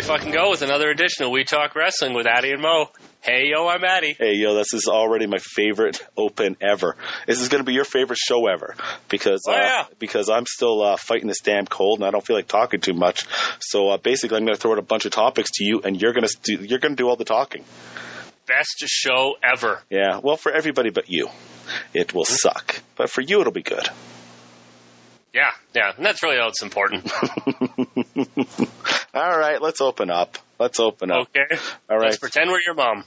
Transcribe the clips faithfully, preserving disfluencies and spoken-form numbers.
we fucking go with another edition of We Talk Wrestling with Addy and Mo. Hey, yo, I'm Addy. Hey, yo, this is already my favorite open ever. This is going to be your favorite show ever because oh, yeah. uh, because I'm still uh, fighting this damn cold and I don't feel like talking too much. So uh, basically, I'm going to throw out a bunch of topics to you, and you're going to do, you're going to do all the talking. Best show ever. Yeah, well, for everybody but you, it will suck, but for you, it'll be good. Yeah, yeah, and that's really all that's important. All right, let's open up. Let's open up. Okay. All right. Let's pretend we're your mom.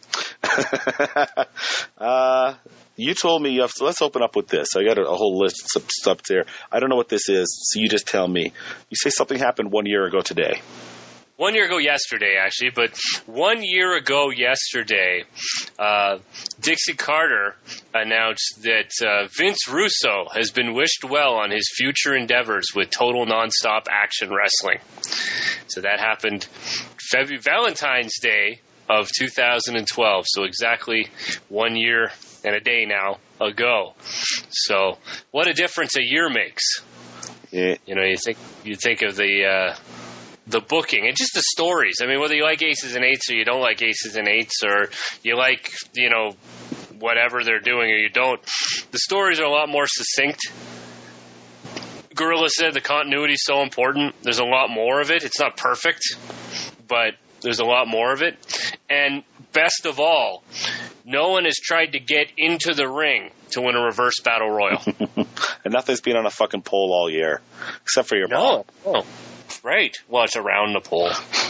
uh, you told me you have. So let's open up with this. I got a, a whole list of stuff there. I don't know what this is, so you just tell me. You say something happened one year ago today. One year ago yesterday, actually, but one year ago yesterday, uh, Dixie Carter announced that uh, Vince Russo has been wished well on his future endeavors with Total Nonstop Action Wrestling. So that happened February, Valentine's Day of two thousand twelve, so exactly one year and a day now ago. So what a difference a year makes. Yeah. You know, you think you think of the... Uh, the booking and just the stories. I mean, whether you like aces and eights or you don't like aces and eights or you like, you know, whatever they're doing or you don't, the stories are a lot more succinct. Gorilla said the continuity is so important. There's a lot more of it. It's not perfect, but there's a lot more of it. And best of all, no one has tried to get into the ring to win a reverse battle royal. And nothing's been on a fucking pole all year, except for your no. mom. No. Right. Well, it's around the pole.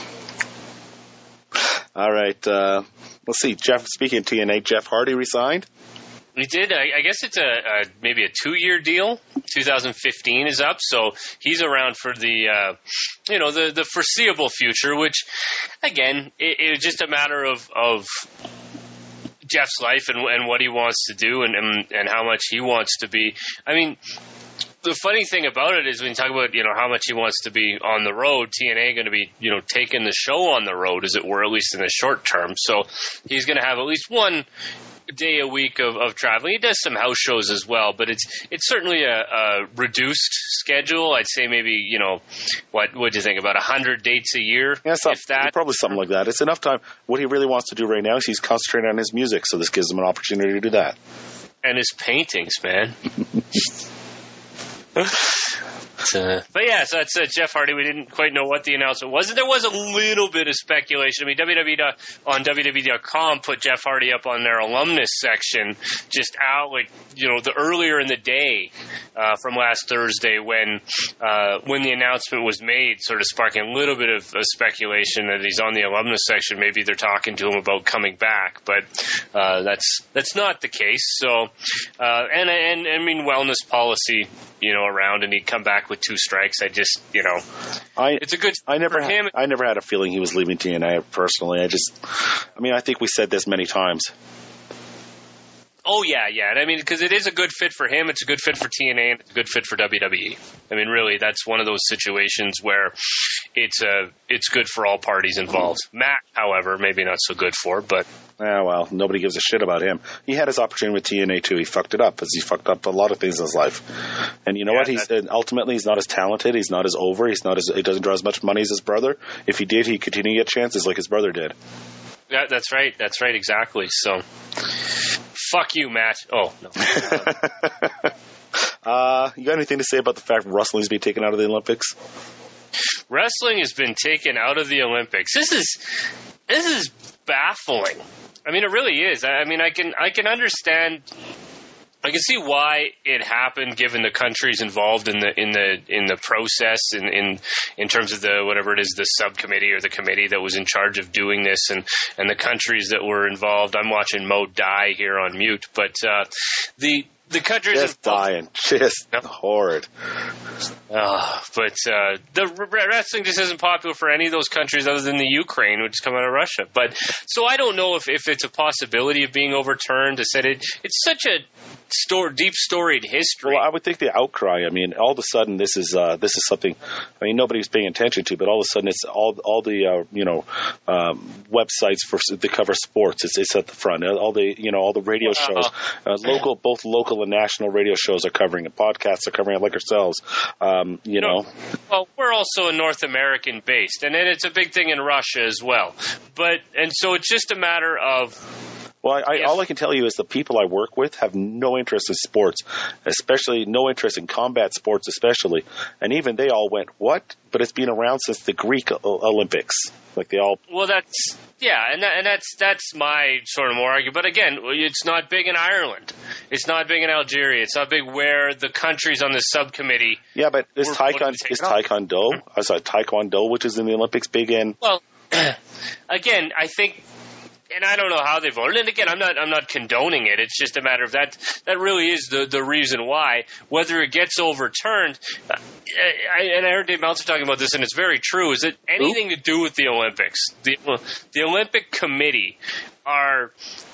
All right. Uh, let's see. Jeff, speaking of T N A, Jeff Hardy resigned? He did. I, I guess it's a, a maybe a two-year deal. two thousand fifteen is up, so he's around for the uh, you know the, the foreseeable future. Which, again, it, it's just a matter of of Jeff's life and, and what he wants to do and, and and how much he wants to be. I mean. The funny thing about it is when you talk about, you know, how much he wants to be on the road, T N A going to be, you know, taking the show on the road, as it were, at least in the short term. So he's going to have at least one day a week of, of traveling. He does some house shows as well, but it's it's certainly a, a reduced schedule. I'd say maybe, you know, what what do you think, about one hundred dates a year, yeah, some, if that? Probably something like that. It's enough time. What he really wants to do right now is he's concentrating on his music, so this gives him an opportunity to do that. And his paintings, man. Uh, but yeah, so that's uh, Jeff Hardy. We didn't quite know what the announcement was. There was a little bit of speculation. I mean, W W E on W W E dot com put Jeff Hardy up on their alumnus section just out, like, you know, the earlier in the day uh, from last Thursday when uh, when the announcement was made, sort of sparking a little bit of, of speculation that he's on the alumnus section. Maybe they're talking to him about coming back, but uh, that's that's not the case. So, uh, and, and and I mean, wellness policy, you know, around, and he'd come back with two strikes. I just, you know, I, it's a good I never for had, him. I never had a feeling he was leaving T N A personally. I just, I mean, I think we said this many times. Oh, yeah, yeah. And I mean, because it is a good fit for him. It's a good fit for T N A, and it's a good fit for W W E. I mean, really, that's one of those situations where it's a, it's good for all parties involved. Matt, however, maybe not so good for, but... Yeah, well, nobody gives a shit about him. He had his opportunity with T N A, too. He fucked it up, because he fucked up a lot of things in his life. And you know yeah, what? He's and ultimately, he's not as talented. He's not as over. He's not as, he doesn't draw as much money as his brother. If he did, he'd continue to get chances like his brother did. Yeah, that's right. That's right, exactly. So... Fuck you, Matt. Oh, no. uh, you got anything to say about the fact wrestling's being taken out of the Olympics? Wrestling has been taken out of the Olympics. This is this is baffling. I mean, it really is. I mean, I can I can understand. I can see why it happened, given the countries involved in the in the in the process, in in, in terms of the whatever it is, the subcommittee or the committee that was in charge of doing this, and, and the countries that were involved. I'm watching Mo die here on mute, but uh, the the countries just involved, dying, just no. horrid. Uh, but uh, the wrestling just isn't popular for any of those countries other than the Ukraine, which is coming out of Russia. But so I don't know if, if it's a possibility of being overturned. I said it. It's such a store, deep storied history. Well, I would think the outcry. I mean, all of a sudden, this is uh, this is something. I mean, nobody's paying attention to, but all of a sudden, it's all all the uh, you know um, websites for that cover sports. It's it's at the front. All the you know all the radio Well, shows, uh, local, both local and national radio shows are covering it. Podcasts are covering it, like ourselves. Um, you No. know, Well, we're also a North American based, and then it's a big thing in Russia as well. But and so it's just a matter of. Well, I, Yes. all I can tell you is the people I work with have no interest in sports, especially no interest in combat sports, especially. And even they all went, what? But it's been around since the Greek o- Olympics. Like they all. Well, that's yeah, and that, and that's that's my sort of more argument. But again, it's not big in Ireland. It's not big in Algeria. It's not big where the countries on the subcommittee. Yeah, but is We're Taekwondo, voting to take is it up. Taekwondo, I saw Taekwondo, which is in the Olympics, big in. Well, again, I think. And I don't know how they voted. And again, I'm not I'm not condoning it. It's just a matter of that. That really is the, the reason why. Whether it gets overturned, I, I, and I heard Dave Meltzer talking about this, and it's very true. Is it anything to do with the Olympics? The the Olympic Committee are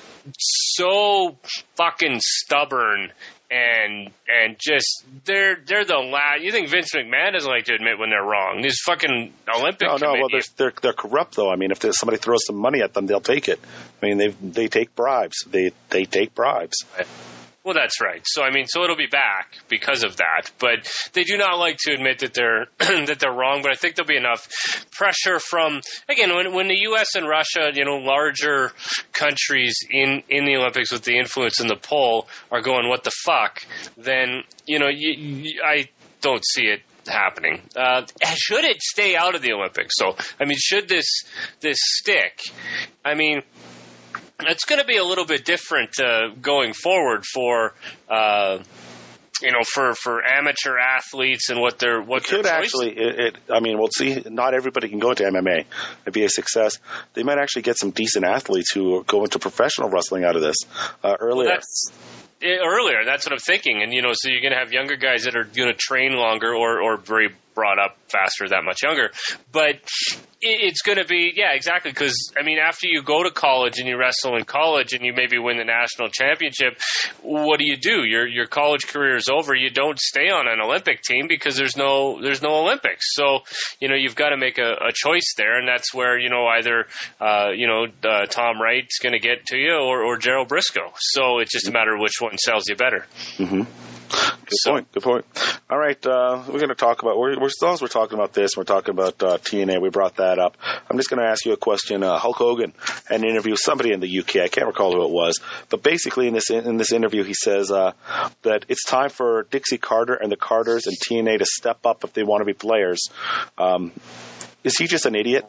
so fucking stubborn. And and just they're they're the last. You think Vince McMahon doesn't like to admit when they're wrong? These fucking Olympic No, no. committee. Well, they're, they're they're corrupt though. I mean, if there's somebody throws some money at them, they'll take it. I mean, they they take bribes. They they take bribes. Well, that's right. So I mean, so it'll be back because of that. But they do not like to admit that they're that they're wrong. But I think there'll be enough pressure from again when when the U S and Russia, you know, larger countries in in the Olympics with the influence in the poll are going, what the fuck? Then you know, you, you, I don't see it happening. Uh, should it stay out of the Olympics? So I mean, should this this stick? I mean. It's going to be a little bit different uh, going forward for, uh, you know, for, for amateur athletes and what their what It their could choice- actually. It, it. I mean, we'll see. Not everybody can go into M M A and be a success. They might actually get some decent athletes who go into professional wrestling out of this uh, earlier. Well, that's, eh, earlier, that's what I'm thinking. And, you know, so you're going to have younger guys that are going to train longer or, or very brought up faster, that much younger. But it's going to be, yeah, exactly. Because, I mean, after you go to college and you wrestle in college and you maybe win the national championship, what do you do? Your your college career is over. You don't stay on an Olympic team because there's no there's no Olympics. So, you know, you've got to make a, a choice there. And that's where, you know, either, uh, you know, uh, Tom Wright's going to get to you or, or Gerald Briscoe. So it's just a matter of which one sells you better. Mm-hmm. Good So- point. Good point. All right, uh, we're going to talk about. We're, we're as long as we're talking about this, we're talking about uh, T N A. We brought that up. I'm just going to ask you a question. Uh, Hulk Hogan had an interview with somebody in the U K. I can't recall who it was, but basically in this in this interview, he says uh, that it's time for Dixie Carter and the Carters and T N A to step up if they want to be players. Um, is he just an idiot?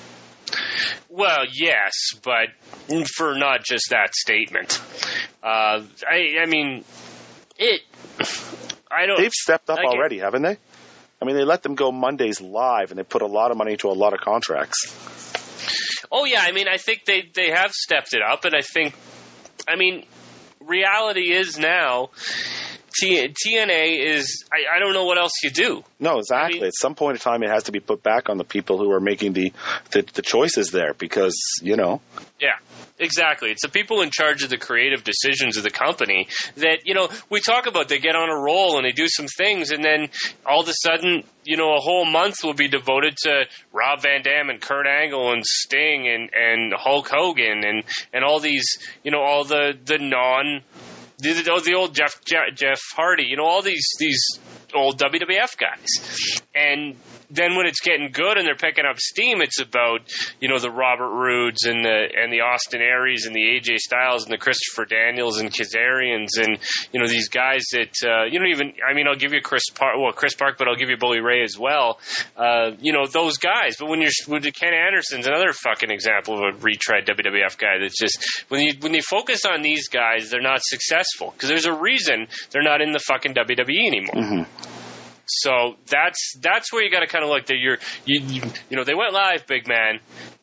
Well, yes, but for not just that statement. Uh, I, I mean, it. I don't. They've stepped up I get- already, haven't they? I mean, they let them go Mondays live, and they put a lot of money into a lot of contracts. Oh yeah, I mean, I think they they have stepped it up, and I think, I mean, reality is now. T- TNA is, I, I don't know what else you do. No, exactly. I mean- At some point in time, it has to be put back on the people who are making the, the, the choices there because, you know. Yeah, exactly. It's the people in charge of the creative decisions of the company that, you know, we talk about they get on a roll and they do some things, and then all of a sudden, you know, a whole month will be devoted to Rob Van Dam and Kurt Angle and Sting and, and Hulk Hogan and, and all these, you know, all the, the non... The, the, the old Jeff, Jeff Jeff Hardy, you know, all these these old W W F guys. And then when it's getting good and they're picking up steam, it's about, you know, the Robert Roods and the and the Austin Aries and the A J Styles and the Christopher Daniels and Kazarians and, you know, these guys that, uh, you don't even, I mean, I'll give you Chris Park, well, Chris Park, but I'll give you Bully Ray as well. Uh, you know, those guys. But when you're, when Ken Anderson's another fucking example of a retread W W F guy that's just, when you, when they focus on these guys, they're not successful. Because there's a reason they're not in the fucking W W E anymore. Mm-hmm. So that's that's where you got to kind of look that you're you, you you know they went live, big man,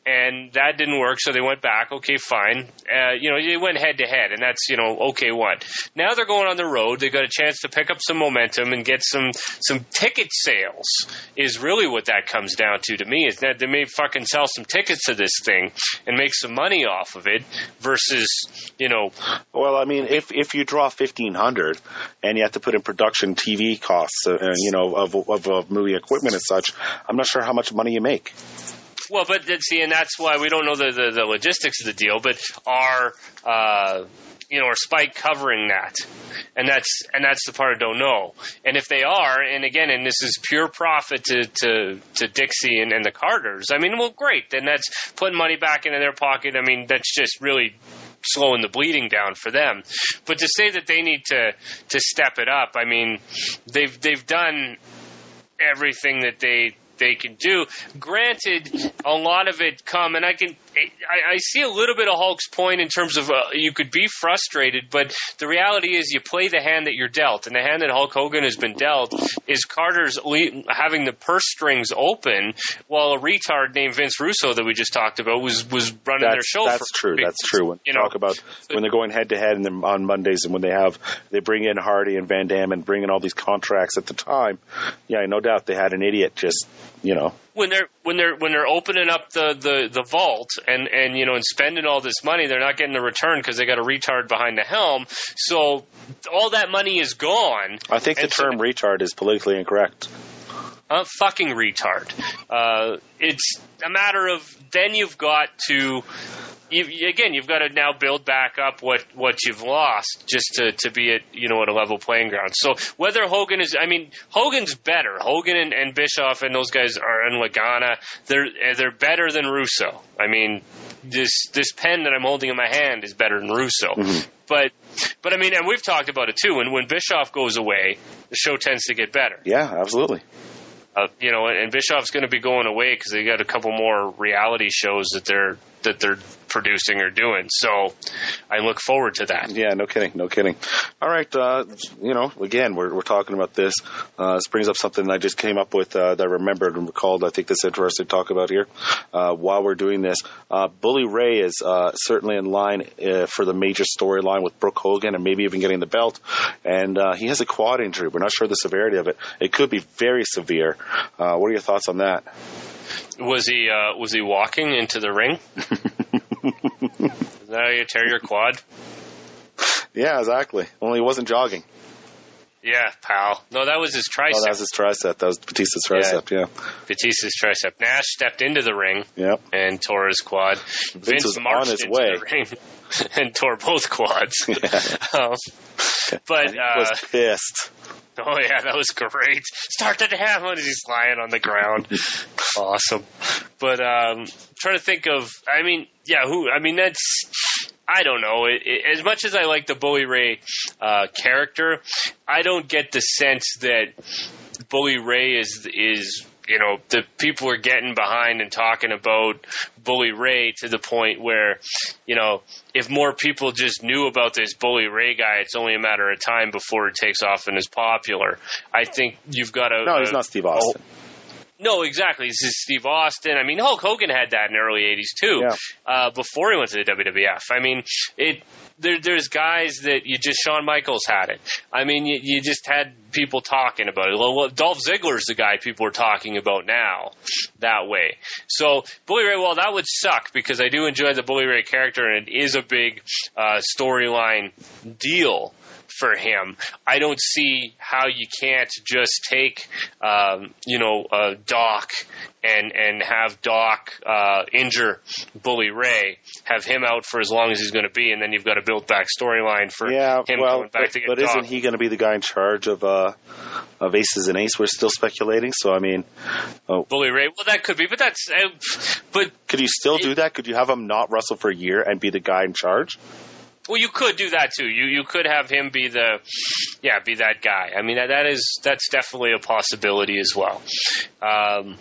and that didn't work, so they went back. Okay, fine. Uh, you know, they went head-to-head, and that's, you know, okay, what? Now they're going on the road. They got a chance to pick up some momentum and get some, some ticket sales is really what that comes down to to me, is that they may fucking sell some tickets to this thing and make some money off of it versus, you know... Well, I mean, if if you draw fifteen hundred and you have to put in production T V costs, uh, you know, of, of, of movie equipment and such, I'm not sure how much money you make. Well, but see, and that's why we don't know the, the, the logistics of the deal, but are... Uh, you know, are Spike covering that? And that's and that's the part I don't know. And if they are, and again, and this is pure profit to, to, to Dixie and, and the Carters, I mean, well, great. Then that's putting money back into their pocket. I mean, that's just really slowing the bleeding down for them. But to say that they need to, to step it up, I mean, they've they've done everything that they they can do. Granted, a lot of it come, and I can, I, I see a little bit of Hulk's point in terms of uh, you could be frustrated, but the reality is you play the hand that you're dealt, and the hand that Hulk Hogan has been dealt is Carter's le- having the purse strings open, while a retard named Vince Russo that we just talked about was was running that's, their show. That's for true. That's true. When you know, talk about so, when they're going head to head and they're on Mondays, and when they have they bring in Hardy and Van Damme and bring in all these contracts at the time, yeah, no doubt they had an idiot just. You know, when they're when they're when they're opening up the, the, the vault and, and you know and spending all this money, they're not getting the return because they got a retard behind the helm. So all that money is gone. I think the term so, retard is politically incorrect. Uh, fucking retard. Uh, it's a matter of then you've got to. You, again, you've got to now build back up what, what you've lost just to, to be at, you know, at a level playing ground. So whether Hogan is, I mean, Hogan's better. Hogan and, and Bischoff and those guys are in Lagana. They're, they're better than Russo. I mean, this, this pen that I'm holding in my hand is better than Russo. Mm-hmm. But, but I mean, and we've talked about it too. When, when Bischoff goes away, the show tends to get better. Yeah, absolutely. Uh, you know, and Bischoff's going to be going away because they got a couple more reality shows that they're that they're producing or doing. So I look forward to that. Yeah, no kidding, no kidding. All right, uh, you know, again, we're we're talking about this. Uh, this brings up something I just came up with uh, that I remembered and recalled. I think that's interesting to talk about here uh, while we're doing this. Uh, Bully Ray is uh, certainly in line uh, for the major storyline with Brooke Hogan and maybe even getting the belt. And uh, he has a quad injury. We're not sure the severity of it. It could be very severe. Uh, what are your thoughts on that? Was he uh, was he walking into the ring? Is that how you tear your quad? Yeah, exactly. Only he wasn't jogging. Yeah, pal. No, that was his tricep. Oh, that was his tricep. That was Batista's tricep, yeah. yeah. Batista's tricep. Nash stepped into the ring yep. and tore his quad. Vince, Vince was marched on his into way. the ring and tore both quads. Yeah. um, but he uh, was pissed. Oh, yeah, that was great. Start the damn when he's lying on the ground. Awesome. But um, trying to think of, I mean, yeah, who, I mean, that's, I don't know. It, it, as much as I like the Bully Ray uh, character, I don't get the sense that Bully Ray is is you know, the people are getting behind and talking about Bully Ray to the point where, you know, if more people just knew about this Bully Ray guy, it's only a matter of time before it takes off and is popular. I think you've got to... No, he's uh, not Steve Austin. Oh, no, exactly. This is Steve Austin. I mean, Hulk Hogan had that in the early eighties, too, yeah. uh, before he went to the W W F. I mean, it... There, there's guys that you just, Shawn Michaels had it. I mean, you, you just had people talking about it. Well, Dolph Ziggler's the guy people are talking about now that way. So, Bully Ray, well, that would suck because I do enjoy the Bully Ray character and it is a big uh, storyline deal for him. I don't see how you can't just take, um, you know, uh, Doc and and have Doc uh, injure Bully Ray, have him out for as long as he's going to be, and then you've got a built back storyline for yeah, him well, coming back but, to get But Doc. Isn't he going to be the guy in charge of uh, of Aces and Ace? We're still speculating. So I mean, oh. Bully Ray. Well, that could be, but that's. Uh, but could you still it, do that? Could you have him not wrestle for a year and be the guy in charge? Well, you could do that too. You you could have him be the, yeah, be that guy. I mean, that, that is that's definitely a possibility as well. Um,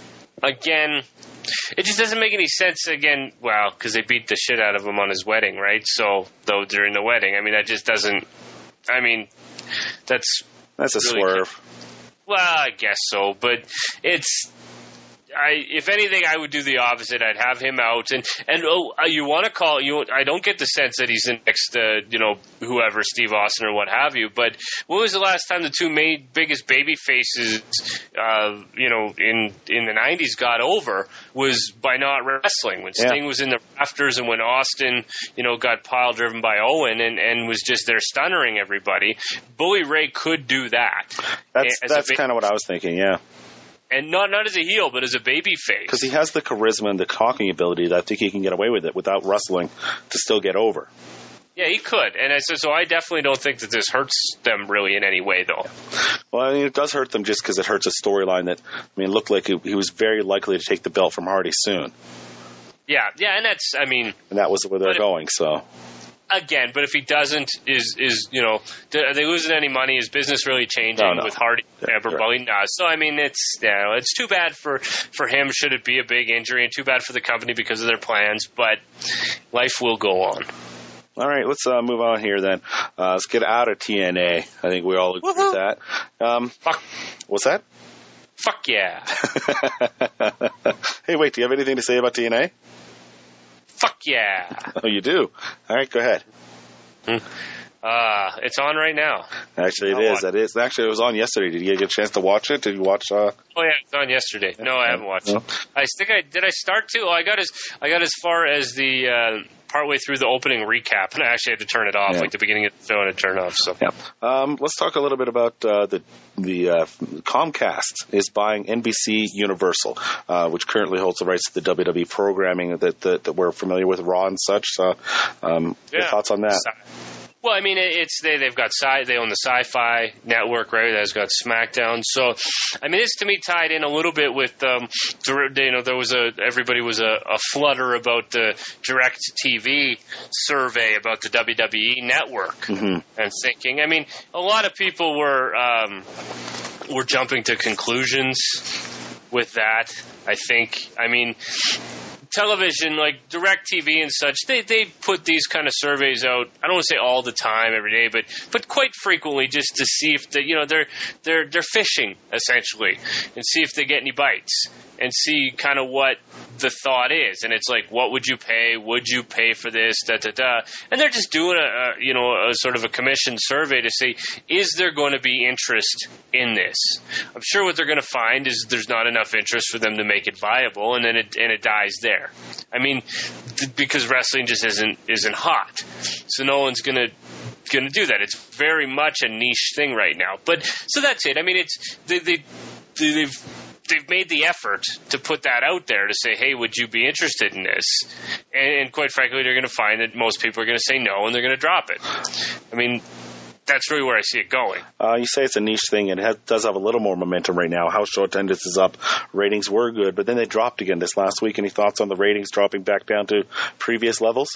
again, it just doesn't make any sense. Again, well, because they beat the shit out of him on his wedding, right? So, though during the wedding, I mean, that just doesn't. I mean, that's that's a really swerve. Well, I guess so, but it's. I, if anything, I would do the opposite. I'd have him out, and and oh, you want to call you? I don't get the sense that he's in next to you know whoever, Steve Austin or what have you. But when was the last time the two main biggest baby faces, uh, you know, in in the nineties got over was by not wrestling. When Sting yeah. was in the rafters, and when Austin, you know, got pile driven by Owen, and, and was just there stunnering everybody. Bully Ray could do that. That's that's kind of what I was thinking. Yeah. And not not as a heel, but as a baby face. Because he has the charisma and the talking ability that I think he can get away with it without wrestling to still get over. Yeah, he could. And I said, so I definitely don't think that this hurts them really in any way, though. Well, I mean, it does hurt them just because it hurts a storyline that, I mean, it looked like he, he was very likely to take the belt from Hardy soon. Yeah, yeah, and that's, I mean... And that was where they're going, so... Again, but if he doesn't, is, is you know, are they losing any money? Is business really changing no, no. with Hardy? Yeah, yeah, right. no. So, I mean, it's you know, it's too bad for, for him should it be a big injury, and too bad for the company because of their plans, but life will go on. All right, let's uh, move on here then. Uh, let's get out of T N A. I think we all agree Woo-hoo. with that. Um, Fuck. What's that? Fuck yeah. Hey, wait, do you have anything to say about T N A? Fuck yeah. Oh, you do? All right, go ahead. Hmm. Uh, it's on right now. Actually, it I'll is. That is. Actually, it was on yesterday. Did you get a chance to watch it? Did you watch? Uh... Oh yeah, it's on yesterday. No, I haven't watched no. it. I think I did. I start to. Oh, I got as I got as far as the uh, partway through the opening recap, and I actually had to turn it off, yeah. like the beginning of the show, and it turned off. So yeah. Um, let's talk a little bit about uh, the the uh, Comcast is buying N B C Universal, uh, which currently holds the rights to the W W E programming that that, that we're familiar with, Raw and such. So, um, yeah. your thoughts on that? Well, I mean, it's they they've got sci they own the Sci-Fi Network, right? That's got SmackDown. So, I mean, it's to me tied in a little bit with um, you know, there was a everybody was a, a flutter about the Direct T V survey about the W W E Network, mm-hmm. and thinking. I mean, a lot of people were um, were jumping to conclusions with that. I think. I mean. Television, like Direct T V and such, they they put these kind of surveys out. I don't want to say all the time, every day, but but quite frequently, just to see if the you know they're they're they're fishing essentially, and see if they get any bites, and see kind of what the thought is. And it's like, what would you pay? Would you pay for this? Da da da. And they're just doing a, a you know a sort of a commission survey to say, is there going to be interest in this? I'm sure what they're going to find is there's not enough interest for them to make it viable, and then it and it dies there. I mean, th- because wrestling just isn't isn't hot, so no one's gonna gonna do that. It's very much a niche thing right now. But so that's it. I mean, it's they, they they've they've made the effort to put that out there to say, hey, would you be interested in this? And, and quite frankly, they're going to find that most people are going to say no, and they're going to drop it. I mean. That's really where I see it going. Uh, you say it's a niche thing. It has, does have a little more momentum right now. House show attendance is up. Ratings were good, but then they dropped again this last week. Any thoughts on the ratings dropping back down to previous levels?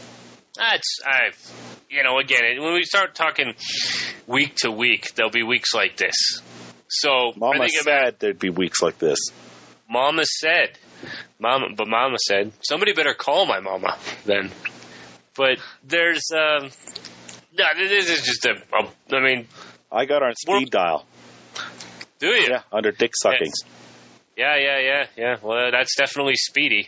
That's, I, you know, again, when we start talking week to week, there'll be weeks like this. So Mama I think said about, there'd be weeks like this. Mama said. Mama, but Mama said. Somebody better call my mama then. But there's... Um, No, this is just a, a. I mean, I got our speed dial. Do you? Yeah, under dick sucking. Yes. Yeah, yeah, yeah, yeah. Well, that's definitely speedy.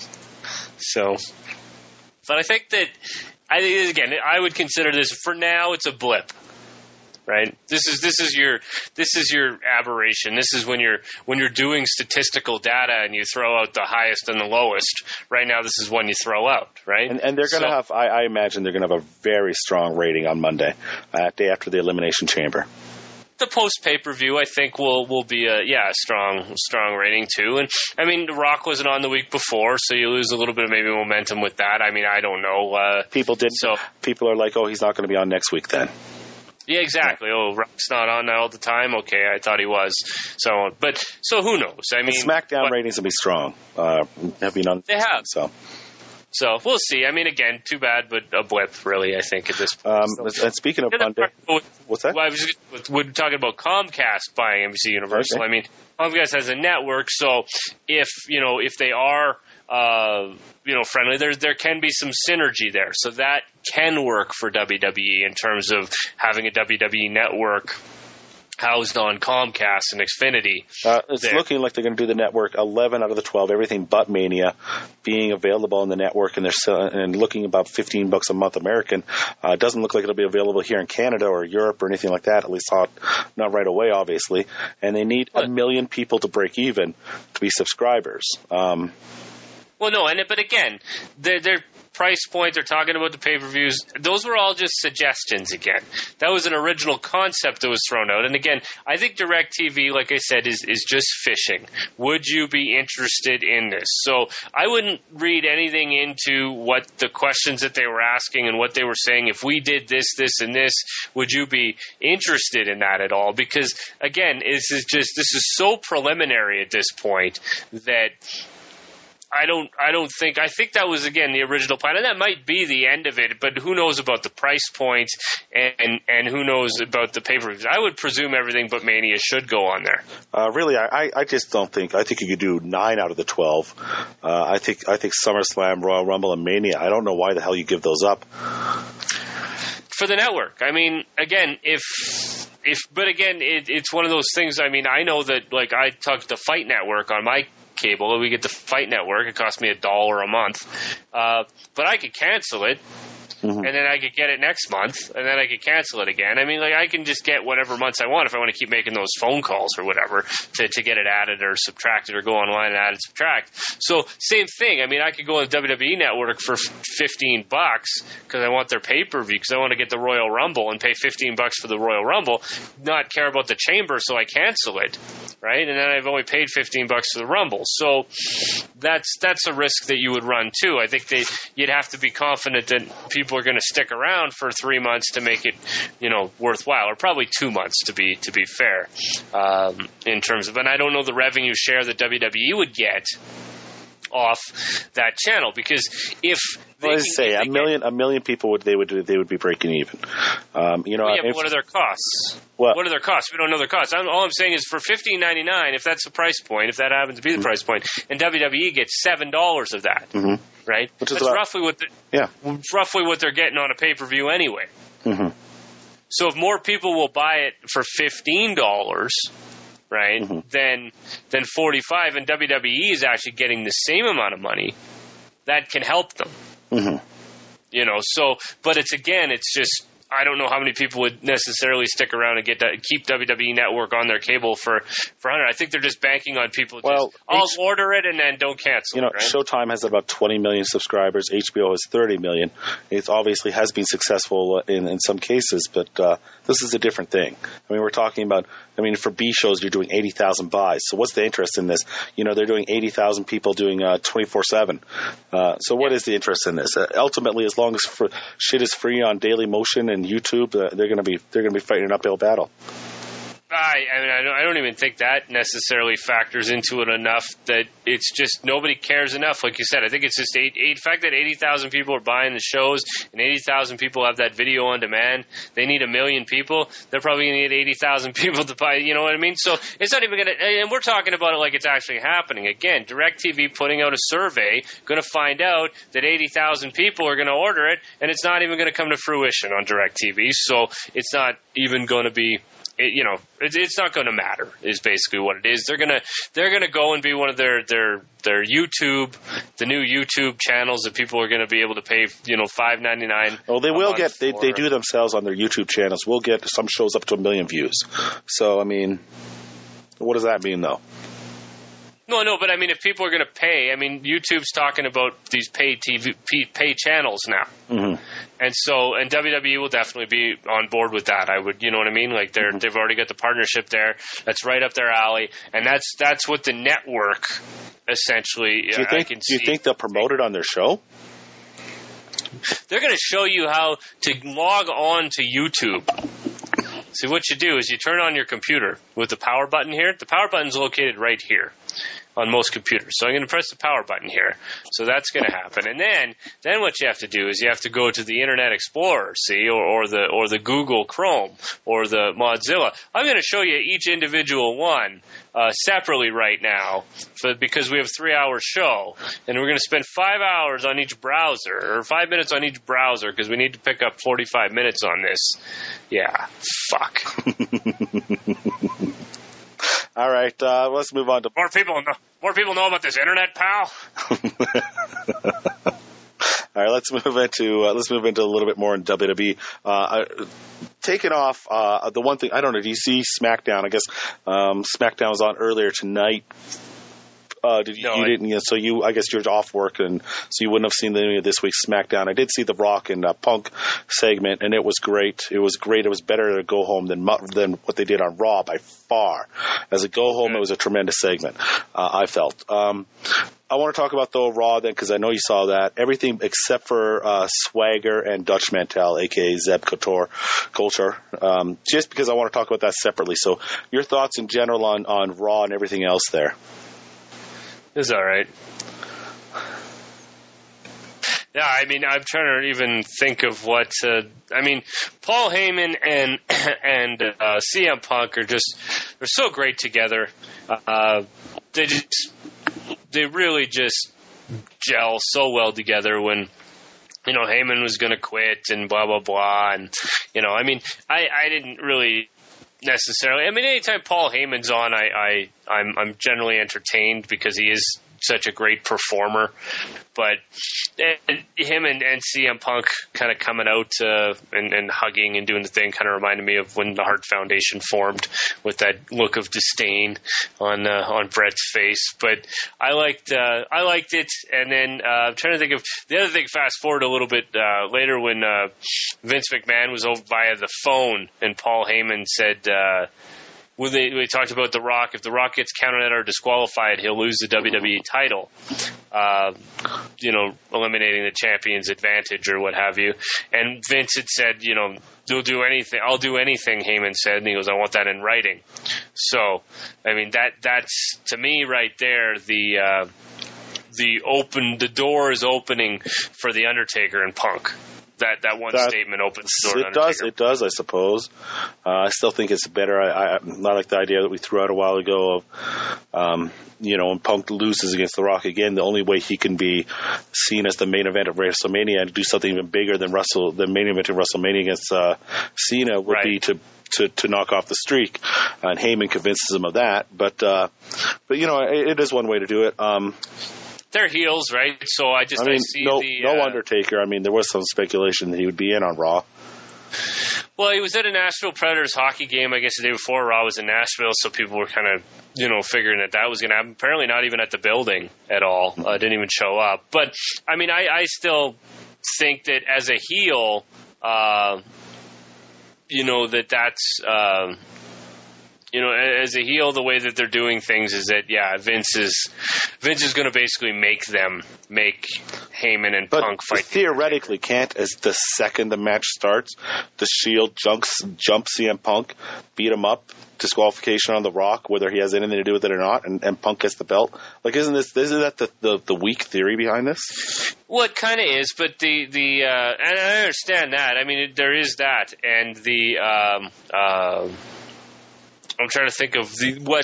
So, but I think that I again, I would consider this for now. It's a blip, right? This is this is your this is your aberration. This is when you're when you're doing statistical data and you throw out the highest and the lowest. Right now, this is one you throw out, right? And, and they're going to so, have. I, I imagine they're going to have a very strong rating on Monday, uh, day after the Elimination Chamber. The post pay per view, I think, will will be a yeah a strong strong rating too. And I mean, The Rock wasn't on the week before, so you lose a little bit of maybe momentum with that. I mean, I don't know. Uh, people did. So people are like, oh, he's not going to be on next week then. Yeah, exactly. Oh, Rock's not on all the time. Okay, I thought he was. So, but so who knows? I mean, the SmackDown but, ratings will be strong. Uh, have been on. They have. So, so we'll see. I mean, again, too bad, but a blip, really. I think at this point. Um, so, and speaking of Monday, with, what's that? Well, I was just, we're talking about Comcast buying N B C Universal. Okay. I mean, Comcast has a network, so if you know if they are. Uh, you know, friendly. There, there can be some synergy there, so that can work for W W E in terms of having a W W E network housed on Comcast and Xfinity. Uh, it's there. looking like they're going to do the network eleven out of the twelve, everything but Mania, being available on the network, and they're still, and looking about fifteen bucks a month American. Uh, it doesn't look like it'll be available here in Canada or Europe or anything like that, at least not, not right away, obviously. And they need what? a million people to break even to be subscribers. Um, well, no, and but again, they're, they're price point, they're talking about the pay-per-views. Those were all just suggestions again. That was an original concept that was thrown out. And again, I think DirecTV, like I said, is, is just fishing. Would you be interested in this? So I wouldn't read anything into what the questions that they were asking and what they were saying. If we did this, this, and this, would you be interested in that at all? Because again, this is just this is so preliminary at this point that I don't I don't think – I think that was, again, the original plan. And that might be the end of it, but who knows about the price point and, and who knows about the pay-per-views. I would presume everything but Mania should go on there. Uh, really, I, I just don't think – I think you could do nine out of the twelve. Uh, I think I think SummerSlam, Royal Rumble, and Mania, I don't know why the hell you give those up. For the network. I mean, again, if – if, but again, it, it's one of those things. I mean, I know that, like, I talk to the Fight Network on my cable. We get the Fight Network. It costs me a dollar a month. Uh, but I could cancel it. Mm-hmm. And then I could get it next month, and then I could cancel it again. I mean, like, I can just get whatever months I want if I want to keep making those phone calls or whatever to, to get it added or subtracted or go online and add and subtract. So, same thing. I mean, I could go on the W W E Network for fifteen bucks because I want their pay-per-view, because I want to get the Royal Rumble and pay fifteen bucks for the Royal Rumble, not care about the Chamber, so I cancel it, right? And then I've only paid fifteen bucks for the Rumble. So, that's that's a risk that you would run, too. I think they you'd have to be confident that people are going to stick around for three months to make it, you know, worthwhile, or probably two months to be to be fair, um, in terms of. And I don't know the revenue share that W W E would get off that channel, because if they well, can, say if a million get, a million people would they would they would be breaking even. Um, you know, well, yeah, if, but what are their costs? What? What are their costs? We don't know their costs. I'm, all I'm saying is for fifteen ninety-nine, if that's the price point, if that happens to be the mm-hmm. price point, and W W E gets seven dollars of that, mm-hmm. right? Which is that's about, roughly what the, yeah, roughly what they're getting on a pay per view anyway. Mm-hmm. So if more people will buy it for fifteen dollars, right, mm-hmm. then then forty-five, and W W E is actually getting the same amount of money, that can help them. Mm-hmm. You know, so, but it's, again, it's just, I don't know how many people would necessarily stick around and get that, keep W W E Network on their cable for, for one hundred. I think they're just banking on people well, just, I'll H- order it and then don't cancel You know, it, right? Showtime has about twenty million subscribers. H B O has thirty million. It obviously has been successful in, in some cases, but uh, this is a different thing. I mean, we're talking about, I mean, for B shows, you're doing eighty thousand buys. So what's the interest in this? You know, they're doing eighty thousand people doing uh, twenty-four seven. Uh, so what yeah. is the interest in this? Uh, ultimately, as long as for, shit is free on Daily Motion and YouTube, uh, they're going to be they're going to be fighting an uphill battle. I, I mean, I don't, I don't even think that necessarily factors into it enough that it's just nobody cares enough. Like you said, I think it's just eight, eight, the fact that eighty thousand people are buying the shows and eighty thousand people have that video on demand. They need a million people. They're probably going to need eighty thousand people to buy, you know what I mean? So it's not even going to, and we're talking about it like it's actually happening. Again, DirecTV putting out a survey, going to find out that eighty thousand people are going to order it, and it's not even going to come to fruition on DirecTV. So it's not even going to be, It, you know, it, it's not going to matter. Is basically what it is. They're gonna they're gonna go and be one of their their their YouTube, the new YouTube channels that people are going to be able to pay, you know, five ninety-nine. Oh, they will get. They they do themselves on their YouTube channels. We'll get some shows up to a million views. So I mean, what does that mean though? No, no, but I mean, if people are going to pay, I mean, YouTube's talking about these paid T V, pay channels now, mm-hmm. and so, and W W E will definitely be on board with that. I would, you know what I mean? Like they're mm-hmm. they've already got the partnership there. That's right up their alley, and that's that's what the network essentially. Do you think? I can do you see. think they'll promote it on their show? They're going to show you how to log on to YouTube. See, what you do is you turn on your computer with the power button here. The power button's located right here on most computers. So I'm going to press the power button here. So that's going to happen. And then then what you have to do is you have to go to the Internet Explorer, see, or, or the or the Google Chrome or the Mozilla. I'm going to show you each individual one uh, separately right now for, because we have a three-hour show. And we're going to spend five hours on each browser, or five minutes on each browser, because we need to pick up forty-five minutes on this. Yeah, fuck. right, uh, let's move on to more people. Know, more people know about this internet, pal. All right, let's move into uh, let's move into a little bit more in W W E. Uh, taking off uh, the one thing I don't know. Do you see SmackDown? I guess um, SmackDown was on earlier tonight. Uh, did you, no, you I, didn't? You know, so you, I guess you're off work, and so you wouldn't have seen any of this week's SmackDown. I did see the Rock and uh, Punk segment, and it was great. It was great. It was better to go home than than what they did on Raw by far. As a go home, it was a tremendous segment. Uh, I felt. Um, I want to talk about though Raw then because I know you saw that everything except for uh, Swagger and Dutch Mantel, aka Zeb Couture, Culture. Um, just because I want to talk about that separately. So your thoughts in general on on Raw and everything else there. It's all right. Yeah, I mean, I'm trying to even think of what. Uh, I mean, Paul Heyman and and uh, C M Punk are just they're so great together. Uh, they just they really just gel so well together. When you know Heyman was going to quit and blah blah blah, and you know, I mean, I I didn't really. Necessarily, I mean, anytime Paul Heyman's on, I, I, I'm, I'm generally entertained because he is such a great performer. But and him and, and C M Punk kind of coming out uh, and, and hugging and doing the thing kind of reminded me of when the Hart Foundation formed with that look of disdain on uh, on Brett's face. But I liked uh, I liked it, and then uh, I'm trying to think of the other thing. Fast forward a little bit uh, later when uh, Vince McMahon was over via the phone, and Paul Heyman said. Uh, When they, they talked about The Rock, if The Rock gets counted out or disqualified, he'll lose the W W E title, uh, you know, eliminating the champion's advantage or what have you. And Vince had said, you know, they'll do anything. I'll do anything, Heyman said. And he goes, I want that in writing. So, I mean, that that's, to me right there, the uh, the open, the door is opening for The Undertaker and Punk. That that one that, statement opens the door. It does, it does, I suppose. Uh, I still think it's better. I, I, I like the idea that we threw out a while ago of, um, you know, when Punk loses against The Rock again, the only way he can be seen as the main event of WrestleMania and do something even bigger than Russell, the main event of WrestleMania against uh, Cena would right. be to. To, to knock off the streak, and Heyman convinces him of that. But uh, but you know, it, it is one way to do it. Um, They're heels, right? So I just I mean, I see no, the no uh, Undertaker. I mean, there was some speculation that he would be in on Raw. Well, he was at a Nashville Predators hockey game, I guess, the day before Raw was in Nashville, so people were kind of, you know, figuring that that was going to happen. Apparently not even at the building at all. Uh, didn't even show up. But, I mean, I, I still think that as a heel, uh, you know, that that's... Uh, You know, as a heel, the way that they're doing things is that, yeah, Vince is Vince is going to basically make them make Heyman and but Punk fight. Theoretically, can't as the second the match starts, the Shield jumps jump C M Punk, beat him up, disqualification on The Rock, whether he has anything to do with it or not, and, and Punk gets the belt. Like, isn't this isn't that the, the, the weak theory behind this? Well, it kind of is, but the the uh, and I understand that. I mean, it, there is that, and the. Um, uh, I'm trying to think of the what.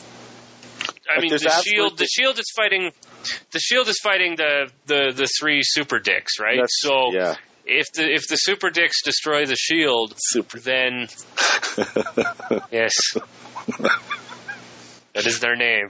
I like mean, the Shield. The Shield is fighting. The Shield is fighting the, the, the three Super Dicks, right? That's, so yeah. if the if the Super Dicks destroy the Shield, Super. then yes, that is their name.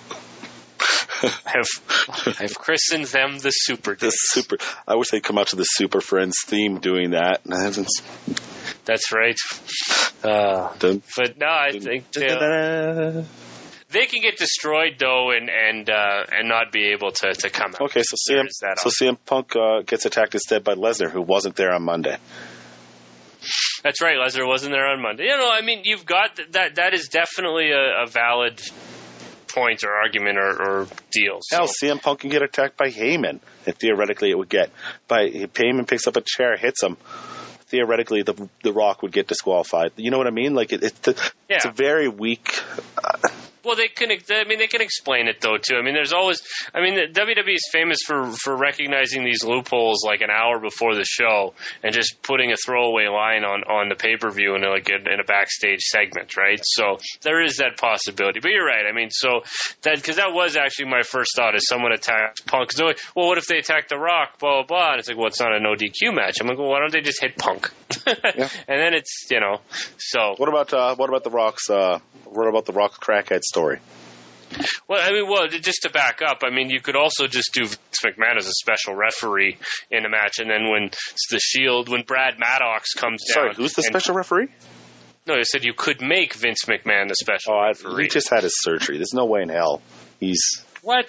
I've I've christened them the Super Dicks. The super. I wish they'd come out to the Super Friends theme doing that. That's right. Uh, dun, but no, I dun, think dun, dun, dun, dun. They can get destroyed though, and and uh, and not be able to, to come out. Okay, so C M so C M Punk uh, gets attacked instead by Lesnar, who wasn't there on Monday. That's right, Lesnar wasn't there on Monday. You know, I mean, you've got that. That is definitely a, a valid point or argument or, or deal. So. Hell, C M Punk can get attacked by Heyman, and theoretically it would get. By Heyman picks up a chair, hits him. Theoretically, the the Rock would get disqualified. You know what I mean? Like it, it's, the, yeah. it's a very weak. Uh, Well, they can. I mean, they can explain it though too. I mean, there's always. I mean, the W W E is famous for for recognizing these loopholes like an hour before the show and just putting a throwaway line on, on the pay per view in like in, in a backstage segment, right? So there is that possibility. But you're right. I mean, so that because that was actually my first thought is someone attacks Punk. Cause like, well, what if they attack The Rock? Blah blah blah. And it's like, well, it's not a no D Q match. I'm like, well, why don't they just hit Punk? yeah. And then it's you know. So what about uh, what about the Rock's? Uh, what about the Rock's crackhead story. Well, I mean, well, just to back up, I mean, you could also just do Vince McMahon as a special referee in a match, and then when it's the Shield, when Brad Maddox comes down. Sorry, who's the and, special referee? No, I said you could make Vince McMahon the special oh, referee. He just had his surgery. There's no way in hell he's... What?